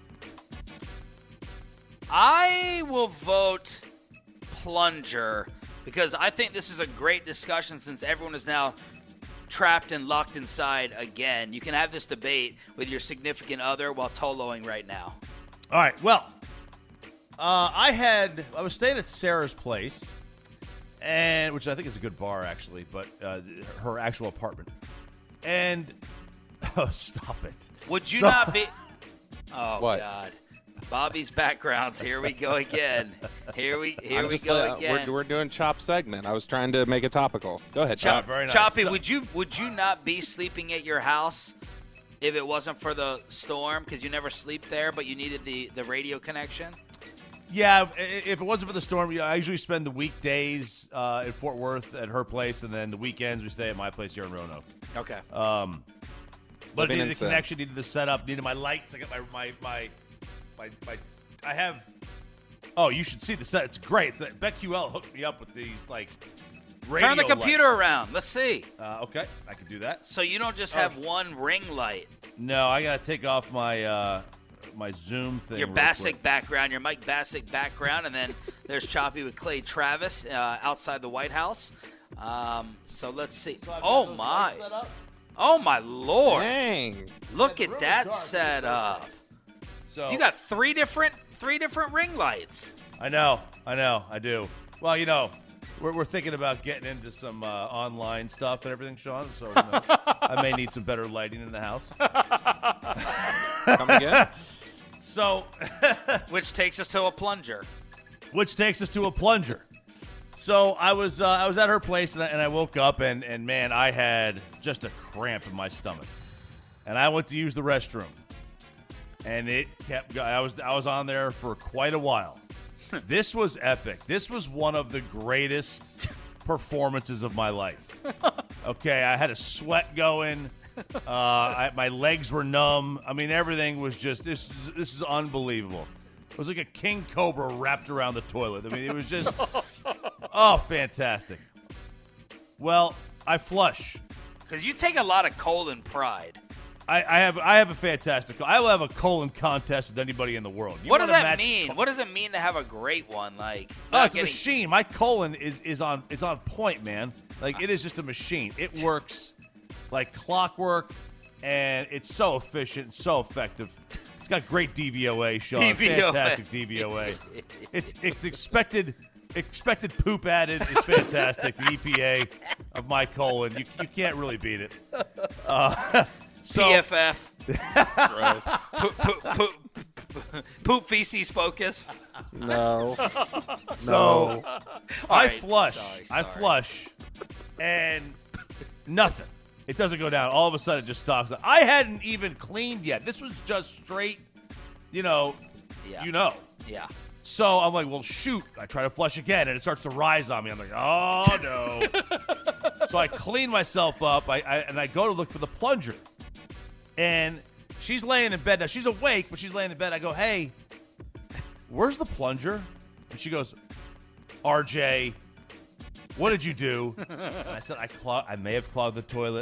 Speaker 3: I will vote plunger because I think this is a great discussion since everyone is now trapped and locked inside again. You can have this debate with your significant other while toloing right now.
Speaker 4: All right, well, uh, I had – I was staying at Sarah's place – and which I think is a good bar, actually, but uh, her actual apartment. And, oh, stop it.
Speaker 3: Would you
Speaker 4: so,
Speaker 3: not be... Oh,
Speaker 6: what?
Speaker 3: God. Bobby's backgrounds. Here we go again. Here we here
Speaker 6: I'm
Speaker 3: we
Speaker 6: just,
Speaker 3: go
Speaker 6: uh,
Speaker 3: again.
Speaker 6: We're, we're doing Chop segment. I was trying to make it topical. Go ahead,
Speaker 3: Chop.
Speaker 6: Chop.
Speaker 4: Very nice.
Speaker 3: Choppy,
Speaker 4: so,
Speaker 3: would you would you not be sleeping at your house if it wasn't for the storm? Because you never sleep there, but you needed the, the radio connection?
Speaker 4: Yeah, if it wasn't for the storm, I usually spend the weekdays uh, in Fort Worth at her place, and then the weekends we stay at my place here in Roanoke.
Speaker 3: Okay.
Speaker 4: Um, but
Speaker 6: Living
Speaker 4: it needed the
Speaker 6: inside.
Speaker 4: connection, needed the setup, needed my lights. I got my my my my, my I have. Oh, you should see the set. It's great. It's, BetQL hooked me up with these like.
Speaker 3: Turn the computer
Speaker 4: lights.
Speaker 3: around. Let's see.
Speaker 4: Uh, okay, I can do that.
Speaker 3: So you don't just
Speaker 4: Oh.
Speaker 3: have one ring light.
Speaker 4: No, I gotta take off my uh, my Zoom thing.
Speaker 3: Your
Speaker 4: real
Speaker 3: Bassick
Speaker 4: quick.
Speaker 3: background, your Mike Bassick background, and then there's Choppy with Clay Travis uh, outside the White House. Um, so let's see.
Speaker 4: So I've got
Speaker 3: Oh
Speaker 4: those
Speaker 3: my!
Speaker 4: lights set up.
Speaker 3: Oh my Lord!
Speaker 6: Dang.
Speaker 3: Look
Speaker 4: It's
Speaker 3: at
Speaker 4: really
Speaker 3: that
Speaker 4: dark.
Speaker 3: setup.
Speaker 4: So
Speaker 3: You got three different three different ring lights.
Speaker 4: I know, I know, I do. Well, you know, we're we're thinking about getting into some uh, online stuff and everything, Sean. So you know, I may need some better lighting in the house.
Speaker 6: Come again?
Speaker 4: So,
Speaker 3: Which takes us to a plunger.
Speaker 4: which takes us to a plunger. So I was uh, I was at her place and I, and I woke up and and man, I had just a cramp in my stomach, and I went to use the restroom, and it kept going. I was I was on there for quite a while. This was epic. This was one of the greatest performances of my life. Okay, I had a sweat going. Uh, I, my legs were numb. I mean, everything was just this. Is, this is unbelievable. It was like a king cobra wrapped around the toilet. I mean, it was just oh, fantastic. Well, I flush.
Speaker 3: Because you take a lot of colon pride.
Speaker 4: I, I have I have a fantastic. I will have a colon contest with anybody in the world. You
Speaker 3: What does
Speaker 4: wanna
Speaker 3: that
Speaker 4: match-
Speaker 3: mean? What does it mean to have a great one? Like,
Speaker 4: Oh,
Speaker 3: not
Speaker 4: it's a
Speaker 3: getting-
Speaker 4: machine. My colon is, is on it's on point, man. Like, it is just a machine. It works like clockwork, and it's so efficient, so effective. It's got great D V O A, Sean.
Speaker 3: D V O A.
Speaker 4: Fantastic D V O A. It's it's expected expected poop added is fantastic. The E P A of my colon, you you can't really beat it. Uh, so,
Speaker 3: P F F.
Speaker 6: Gross.
Speaker 3: Poop, poop, poop, poop feces focus?
Speaker 6: No.
Speaker 4: So
Speaker 3: no.
Speaker 4: I
Speaker 3: right.
Speaker 4: flush.
Speaker 3: Sorry,
Speaker 4: I
Speaker 3: sorry.
Speaker 4: flush, and nothing. It doesn't go down. All of a sudden, it just stops. I hadn't even cleaned yet. This was just straight, you know,
Speaker 3: Yeah.
Speaker 4: you know.
Speaker 3: Yeah.
Speaker 4: So I'm like, well, shoot. I try to flush again, and it starts to rise on me. I'm like, oh, no. So I clean myself up, I, I and I go to look for the plunger. And she's laying in bed. Now, she's awake, but she's laying in bed. I go, hey, where's the plunger? And she goes, R J, what did you do? And I said, I clog- I may have clogged the toilet.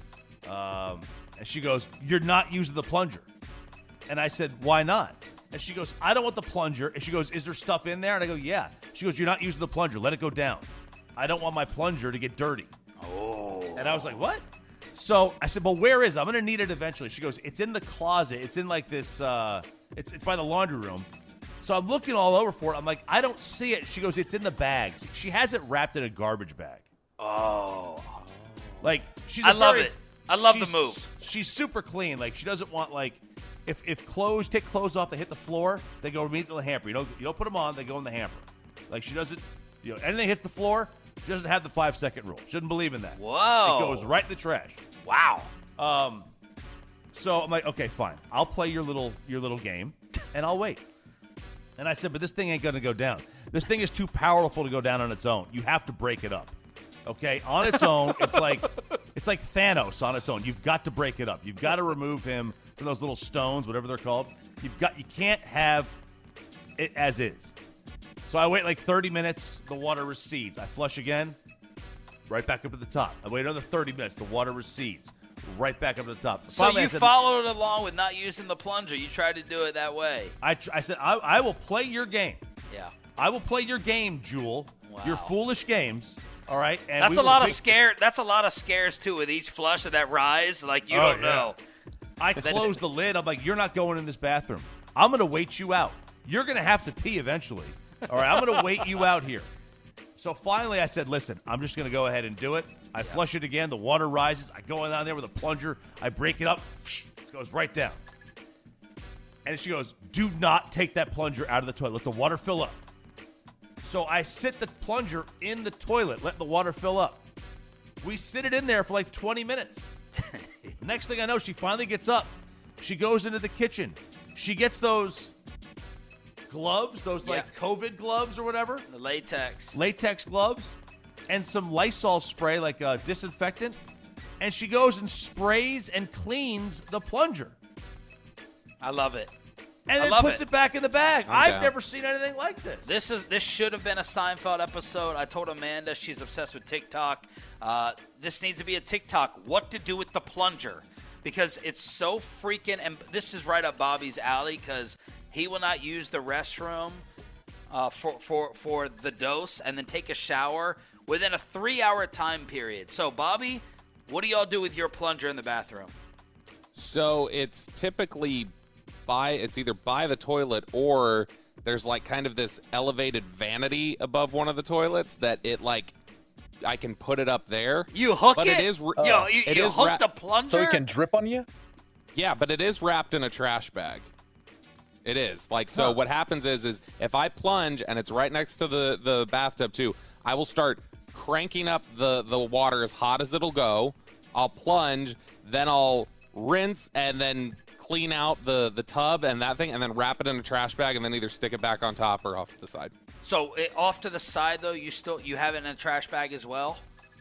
Speaker 4: Um, and she goes, you're not using the plunger. And I said, why not? And she goes, I don't want the plunger. And she goes, is there stuff in there? And I go, yeah. She goes, you're not using the plunger. Let it go down. I don't want my plunger to get dirty.
Speaker 3: Oh.
Speaker 4: And I was like, what? So I said, well, where is it? I'm going to need it eventually. She goes, it's in the closet. It's in like this, uh, it's, it's by the laundry room. So I'm looking all over for it. I'm like, I don't see it. She goes, it's in the bags. She has it wrapped in a garbage bag.
Speaker 3: Oh.
Speaker 4: Like, she's
Speaker 3: I
Speaker 4: a
Speaker 3: love
Speaker 4: very-
Speaker 3: it. I love the
Speaker 4: she's-
Speaker 3: move.
Speaker 4: She's super clean. Like, she doesn't want, like, if if clothes, take clothes off, they hit the floor, they go immediately to the hamper. You don't, you don't put them on, they go in the hamper. Like, she doesn't, you know, anything hits the floor, she doesn't have the five-second rule. She doesn't believe in that.
Speaker 3: Whoa.
Speaker 4: It goes right in the trash.
Speaker 3: Wow.
Speaker 4: Um, so I'm like, okay, fine. I'll play your little your little game, and I'll wait. And I said, but this thing ain't going to go down. This thing is too powerful to go down on its own. You have to break it up. Okay? On its own, it's like it's like Thanos on its own. You've got to break it up. You've got to remove him from those little stones, whatever they're called. You've got you can't have it as is. So I wait like thirty minutes, the water recedes. I flush again, right back up to the top. I wait another thirty minutes, the water recedes. Right back up to the top.
Speaker 3: So
Speaker 4: Finally,
Speaker 3: you
Speaker 4: I said,
Speaker 3: followed along with not using the plunger. You tried to do it that way.
Speaker 4: I, tr- I said, I, I will play your game.
Speaker 3: Yeah.
Speaker 4: I will play your game, Jewel.
Speaker 3: Wow.
Speaker 4: Your foolish games. All right. And
Speaker 3: That's
Speaker 4: we
Speaker 3: a
Speaker 4: will
Speaker 3: lot of
Speaker 4: pick-
Speaker 3: scare. That's a lot of scares too with each flush of that rise. Like you
Speaker 4: Oh,
Speaker 3: don't
Speaker 4: yeah.
Speaker 3: know.
Speaker 4: I
Speaker 3: But then-
Speaker 4: closed the lid. I'm like, you're not going in this bathroom. I'm going to wait you out. You're going to have to pee eventually. All right. I'm going to wait you out here. So finally, I said, listen, I'm just going to go ahead and do it. I yeah. flush it again. The water rises. I go in down there with a plunger. I break it up. It goes right down. And she goes, do not take that plunger out of the toilet. Let the water fill up. So I sit the plunger in the toilet, let the water fill up. We sit it in there for like twenty minutes. Next thing I know, she finally gets up. She goes into the kitchen. She gets those gloves, those like
Speaker 3: Yeah.
Speaker 4: COVID gloves or whatever.
Speaker 3: The latex.
Speaker 4: Latex gloves and some Lysol spray, like uh, disinfectant. And she goes and sprays and cleans the plunger.
Speaker 3: I love it.
Speaker 4: And
Speaker 3: I
Speaker 4: then
Speaker 3: love
Speaker 4: puts
Speaker 3: it.
Speaker 4: it back in the bag.
Speaker 3: I'm
Speaker 4: I've
Speaker 3: down.
Speaker 4: never seen anything like this.
Speaker 3: This is this should have been a Seinfeld episode. I told Amanda she's obsessed with TikTok. Uh, this needs to be a TikTok. What to do with the plunger? Because it's so freaking. And this is right up Bobby's alley because he will not use the restroom uh, for for for the dose and then take a shower within a three-hour time period. So Bobby, what do y'all do with your plunger in the bathroom?
Speaker 6: So it's typically by it's either by the toilet or there's like kind of this elevated vanity above one of the toilets that it like I can put it up there.
Speaker 3: You hook
Speaker 6: but
Speaker 3: it?
Speaker 6: it is
Speaker 3: Yo, you-
Speaker 6: it
Speaker 3: you
Speaker 6: is
Speaker 3: hook
Speaker 6: wra-
Speaker 3: the plunger?
Speaker 17: So it can drip on you?
Speaker 6: Yeah, but it is wrapped in a trash bag. It is. Like so
Speaker 17: Huh.
Speaker 6: what happens is is if I plunge and it's right next to the the bathtub too, I will start cranking up the the water as hot as it'll go. I'll plunge, then I'll rinse and then clean out the the tub and that thing and then wrap it in a trash bag and then either stick it back on top or off to the side.
Speaker 3: So it, off to the side though, you still you have it in a trash bag as well?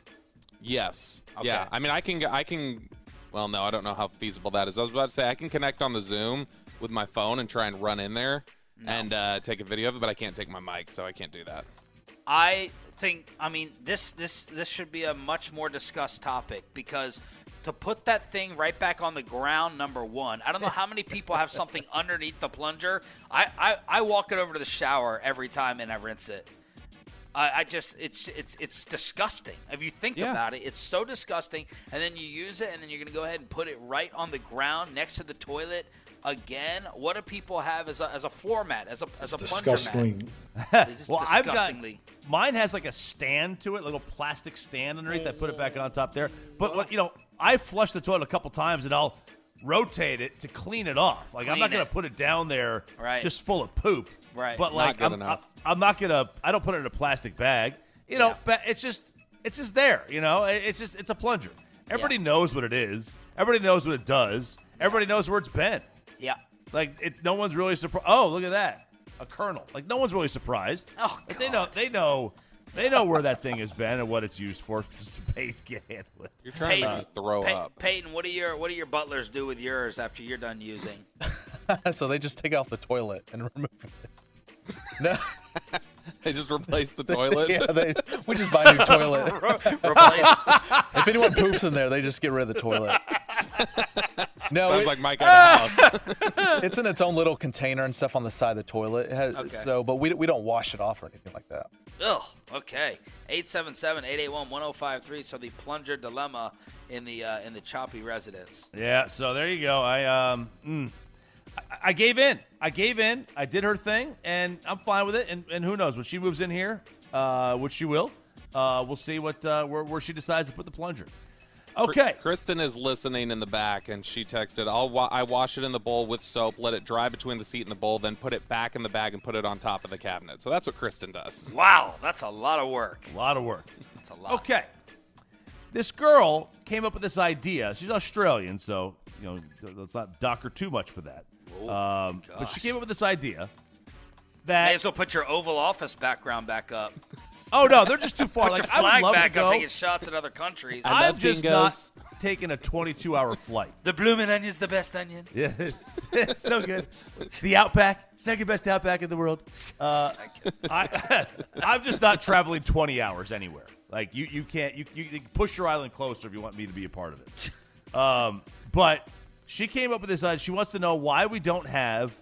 Speaker 6: Yes.
Speaker 3: Okay.
Speaker 6: Yeah. I mean, I can I can well, no, I don't know how feasible that is. I was about to say I can connect on the Zoom with my phone and try and run in there
Speaker 3: No.
Speaker 6: and uh, take a video of it, but I can't take my mic, so I can't do that.
Speaker 3: I think I mean this this this should be a much more discussed topic because to put that thing right back on the ground, number one. I don't know how many people have something underneath the plunger. I, I, I walk it over to the shower every time and I rinse it. I, I just it's it's it's disgusting. If you think
Speaker 6: Yeah.
Speaker 3: about it, it's so disgusting. And then you use it, and then you're gonna go ahead and put it right on the ground next to the toilet again. What do people have as a as a floor mat, as a as a plunger mat? It's
Speaker 4: Well, I've got
Speaker 3: disgustingly.
Speaker 4: mine has like a stand to it, a little plastic stand underneath. I put it back on top there. But what you know, I flush the toilet a couple times, and I'll rotate it to clean it off. Like,
Speaker 3: Clean
Speaker 4: I'm not going
Speaker 3: it.
Speaker 4: to put it down there
Speaker 3: Right.
Speaker 4: just full of poop.
Speaker 3: Right.
Speaker 4: But, like,
Speaker 6: Not good
Speaker 4: I'm,
Speaker 6: enough.
Speaker 4: I, I'm not going to – I don't put it in a plastic bag. You know,
Speaker 3: Yeah.
Speaker 4: but it's just it's just there, you know. It- It's just – it's a plunger. Everybody
Speaker 3: Yeah.
Speaker 4: knows what it is. Everybody knows what it does. Everybody knows where it's been.
Speaker 3: Yeah.
Speaker 4: Like, it, no one's really surprised. Oh, look at that. A kernel. Like, no one's really surprised.
Speaker 3: Oh,
Speaker 4: Like, they know they know they know where that thing has been and what it's used for. Just Peyton can't handle it.
Speaker 6: You're trying
Speaker 3: Peyton,
Speaker 6: to throw
Speaker 3: Pey-
Speaker 6: up.
Speaker 3: Peyton, what do your what do your butlers do with yours after you're done using?
Speaker 17: So they just take it off the toilet and remove it. No.
Speaker 6: They just replace the toilet.
Speaker 17: Yeah, they, we just buy a new toilet.
Speaker 3: Replace.
Speaker 17: If anyone poops in there, they just get rid of the toilet. No,
Speaker 6: Sounds
Speaker 17: it-
Speaker 6: like Mike at a house.
Speaker 17: it's in its own little container and stuff on the side of the toilet. It has,
Speaker 3: Okay.
Speaker 17: So, but we we don't wash it off or anything like that.
Speaker 3: Ugh. Okay. eight seven seven, eight eight one, one oh five three. So the plunger dilemma in the uh, in the choppy residence.
Speaker 4: Yeah, so there you go. I um mm, I, I gave in. I gave in. I did her thing, and I'm fine with it. And, and who knows when she moves in here, uh, which she will. Uh, we'll see what uh, where where she decides to put the plunger. Okay.
Speaker 6: Kristen is listening in the back, and she texted, I'll wa- I wash it in the bowl with soap, let it dry between the seat and the bowl, then put it back in the bag and put it on top of the cabinet. So that's what Kristen does.
Speaker 3: Wow, that's a lot of work.
Speaker 4: A lot of work.
Speaker 3: That's a lot.
Speaker 4: Okay. This girl came up with this idea. She's Australian, so you know let's not dock her too much for that. Um, but she
Speaker 3: gosh.
Speaker 4: came up with this idea
Speaker 3: May
Speaker 4: that
Speaker 3: as well put your Oval Office background back up.
Speaker 4: oh no, they're just too far.
Speaker 3: Put
Speaker 4: like
Speaker 3: your
Speaker 4: I would
Speaker 3: flag
Speaker 4: love
Speaker 3: back
Speaker 4: to go.
Speaker 3: up, taking shots at other countries.
Speaker 6: I
Speaker 4: I've
Speaker 6: love
Speaker 4: just
Speaker 6: dingoes.
Speaker 4: not taken a twenty-two hour flight.
Speaker 3: The bloomin' onion's the best onion.
Speaker 4: Yeah, it's so good. The Outback, second best Outback in the world. Uh, I, I'm just not traveling twenty hours anywhere. Like you, you can't. You, you, you push your island closer if you want me to be a part of it. Um, but she came up with this idea. She wants to know why we don't have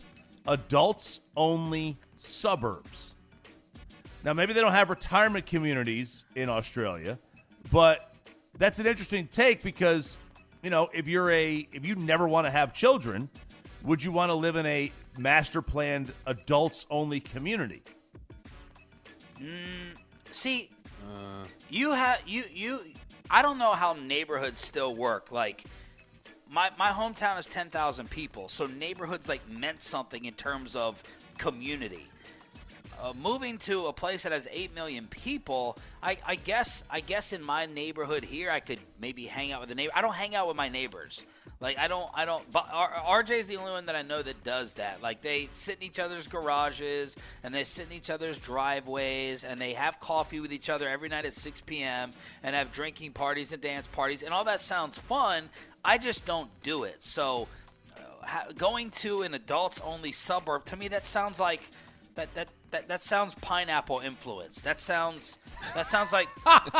Speaker 4: adults-only suburbs. Now, maybe they don't have retirement communities in Australia, but that's an interesting take because, you know, if you're a if you never want to have children, would you want to live in a master planned adults only community?
Speaker 3: See, you have you you. I don't know how neighborhoods still work. Like my my hometown is ten thousand people, so neighborhoods like meant something in terms of community. Uh, moving to a place that has eight million people, I, I guess I guess in my neighborhood here, I could maybe hang out with the neighbor. I don't hang out with my neighbors. Like I don't I don't. But R J is the only one that I know that does that. Like they sit in each other's garages and they sit in each other's driveways and they have coffee with each other every night at six p.m. and have drinking parties and dance parties and all that sounds fun. I just don't do it. So uh, ha- going to an adults only suburb to me that sounds like. That, that that that sounds pineapple influence. That sounds that sounds like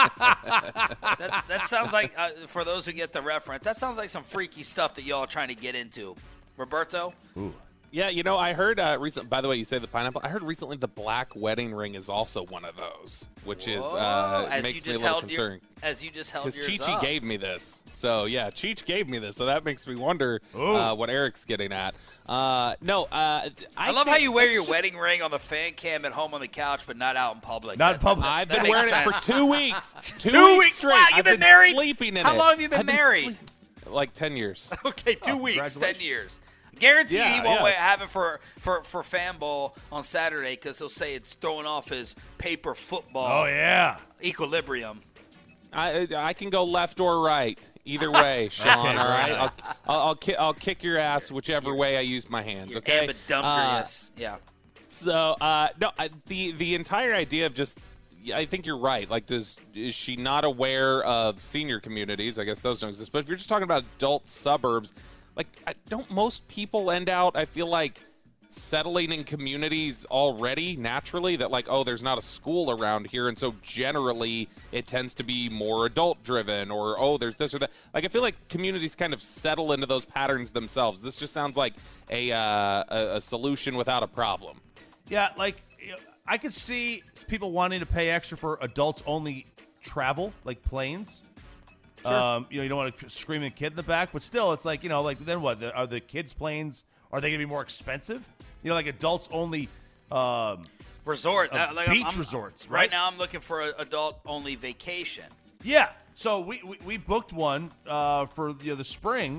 Speaker 3: that, that sounds like uh, for those who get the reference, that sounds like some freaky stuff that y'all are trying to get into. Roberto?
Speaker 6: Ooh. Yeah, you know, I heard uh, recent. By the way, you say the pineapple. I heard recently the black wedding ring is also one of those, which is uh,
Speaker 3: As
Speaker 6: makes
Speaker 3: you
Speaker 6: me a
Speaker 3: just
Speaker 6: little
Speaker 3: held
Speaker 6: concerned.
Speaker 3: Your, as you just held
Speaker 6: Because
Speaker 3: yours
Speaker 6: Chi-Chi
Speaker 3: up.
Speaker 6: gave me this. So, yeah, Cheech gave me this. So that makes me wonder uh, what Eric's getting at. Uh, no, uh, I,
Speaker 3: I love how you wear
Speaker 6: that's
Speaker 3: your
Speaker 6: just-
Speaker 3: wedding ring on the fan cam at home on the couch, but not out in public.
Speaker 4: Not
Speaker 3: That-
Speaker 4: in public.
Speaker 3: that-
Speaker 6: I've
Speaker 3: that
Speaker 6: been
Speaker 3: makes
Speaker 6: wearing it
Speaker 3: sense.
Speaker 6: for two weeks. Two,
Speaker 3: Two
Speaker 6: weeks
Speaker 3: weeks?
Speaker 6: straight.
Speaker 3: Wow, you've
Speaker 6: I've
Speaker 3: been married?
Speaker 6: sleeping in
Speaker 3: How
Speaker 6: it.
Speaker 3: long have you been
Speaker 6: I've
Speaker 3: married?
Speaker 6: sleep- like ten years.
Speaker 3: Okay, two
Speaker 4: Oh,
Speaker 3: weeks, ten
Speaker 4: congratulations.
Speaker 3: years. Guarantee
Speaker 6: Yeah,
Speaker 3: he won't
Speaker 6: yeah.
Speaker 3: wait, have it for, for, for Fan Bowl on Saturday because he'll say it's throwing off his paper football
Speaker 4: Oh yeah.
Speaker 3: equilibrium.
Speaker 6: I I can go left or right. Either way, Sean.
Speaker 4: Okay,
Speaker 6: all right,
Speaker 4: very
Speaker 6: I'll
Speaker 4: nice.
Speaker 6: I'll, I'll, ki- I'll kick your ass whichever way I use my hands.
Speaker 3: You're
Speaker 6: Okay.
Speaker 3: ambidextrous. yeah.
Speaker 6: Uh, so uh, no, I, the the entire idea of just. I think you're right. Like, does is she not aware of senior communities? I guess those don't exist. But if you're just talking about adult suburbs, like, I, don't most people end out? I feel like settling in communities already naturally. That like, oh, there's not a school around here, and so generally it tends to be more adult driven. Or oh, there's this or that. Like, I feel like communities kind of settle into those patterns themselves. This just sounds like a uh, a, a solution without a problem.
Speaker 4: Yeah, like you know, I could see people wanting to pay extra for adults-only travel, like planes.
Speaker 6: Sure.
Speaker 4: Um, you know, you don't want a screaming kid in the back, but still, it's like you know, like then what? The, are the kids' planes? Are they going to be more expensive? You know, like adults-only um,
Speaker 3: Resort.
Speaker 4: uh,
Speaker 3: uh, like I'm-
Speaker 4: beach
Speaker 3: I'm-
Speaker 4: resorts,
Speaker 3: Right
Speaker 4: right?
Speaker 3: now, I'm looking for an adult-only vacation.
Speaker 4: Yeah. So we we, we booked one uh, for you know the spring,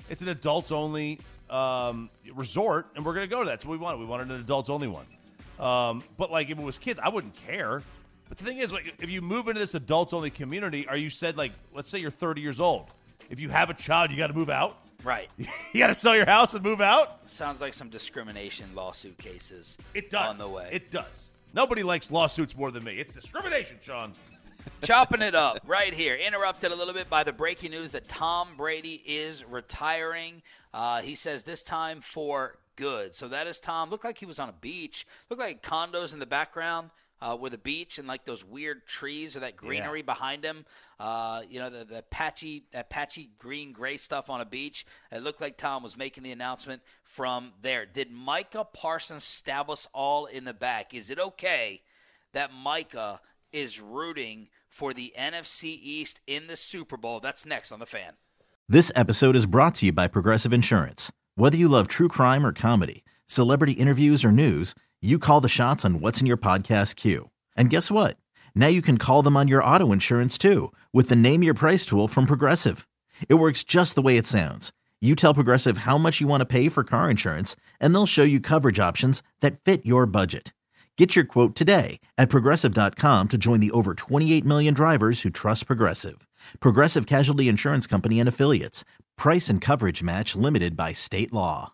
Speaker 4: It's an adults-only um, resort, and we're going to go to that. That's what we wanted. We wanted an adults-only one. Um, but, like, if it was kids, I wouldn't care. But the thing is, like, if you move into this adults-only community, are you said, like, let's say you're thirty years old. If you have a child, you got to move out?
Speaker 3: Right.
Speaker 4: You got to sell your house and move out?
Speaker 3: Sounds like some discrimination lawsuit cases
Speaker 4: it does.
Speaker 3: on the way.
Speaker 4: It does. Nobody likes lawsuits more than me. It's discrimination, Sean.
Speaker 3: Chopping it up right here. Interrupted a little bit by the breaking news that Tom Brady is retiring. Uh, he says this time for good. So that is Tom. Looked like he was on a beach. Looked like condos in the background uh, with a beach and like those weird trees or that greenery yeah. behind him. Uh, you know, the, the patchy, that patchy green gray stuff on a beach. It looked like Tom was making the announcement from there. Did Micah Parsons stab us all in the back? Is it okay that Micah is rooting for the N F C East in the Super Bowl? That's next on The Fan.
Speaker 10: This episode is brought to you by Progressive Insurance. Whether you love true crime or comedy, celebrity interviews or news, you call the shots on what's in your podcast queue. And guess what? Now you can call them on your auto insurance too with the Name Your Price tool from Progressive. It works just the way it sounds. You tell Progressive how much you want to pay for car insurance, and they'll show you coverage options that fit your budget. Get your quote today at Progressive dot com to join the over twenty-eight million drivers who trust Progressive. Progressive Casualty Insurance Company and Affiliates. Price and coverage match limited by state law.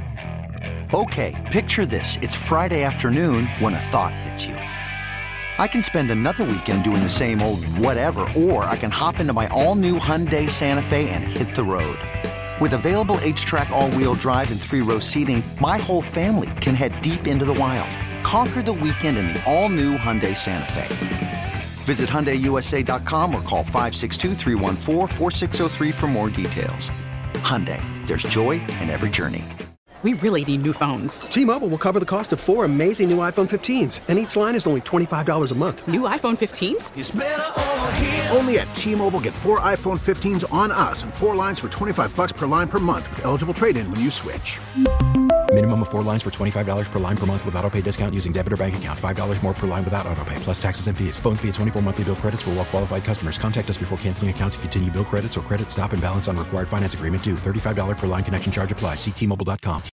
Speaker 13: Okay, picture this. It's Friday afternoon when a thought hits you. I can spend another weekend doing the same old whatever, or I can hop into my all-new Hyundai Santa Fe and hit the road. With available H-Track all-wheel drive and three-row seating, my whole family can head deep into the wild. Conquer the weekend in the all-new Hyundai Santa Fe. Visit Hyundai U S A dot com or call five six two, three one four, four six zero three for more details. Hyundai, there's joy in every journey.
Speaker 19: We really need new phones.
Speaker 20: T-Mobile will cover the cost of four amazing new iPhone fifteens, and each line is only twenty-five dollars a month.
Speaker 19: New iPhone fifteens?
Speaker 20: It's better over here. Only at T-Mobile, get four iPhone fifteens on us and four lines for twenty-five dollars per line per month with eligible trade-in when you switch.
Speaker 16: Minimum of four lines for twenty-five dollars per line per month with autopay discount using debit or bank account. five dollars more per line without autopay, plus taxes and fees. Phone fee at twenty-four monthly bill credits for well-qualified customers. Contact us before canceling account to continue bill credits or credit stop and balance on required finance agreement due. thirty-five dollars per line connection charge applies. See T Mobile dot com.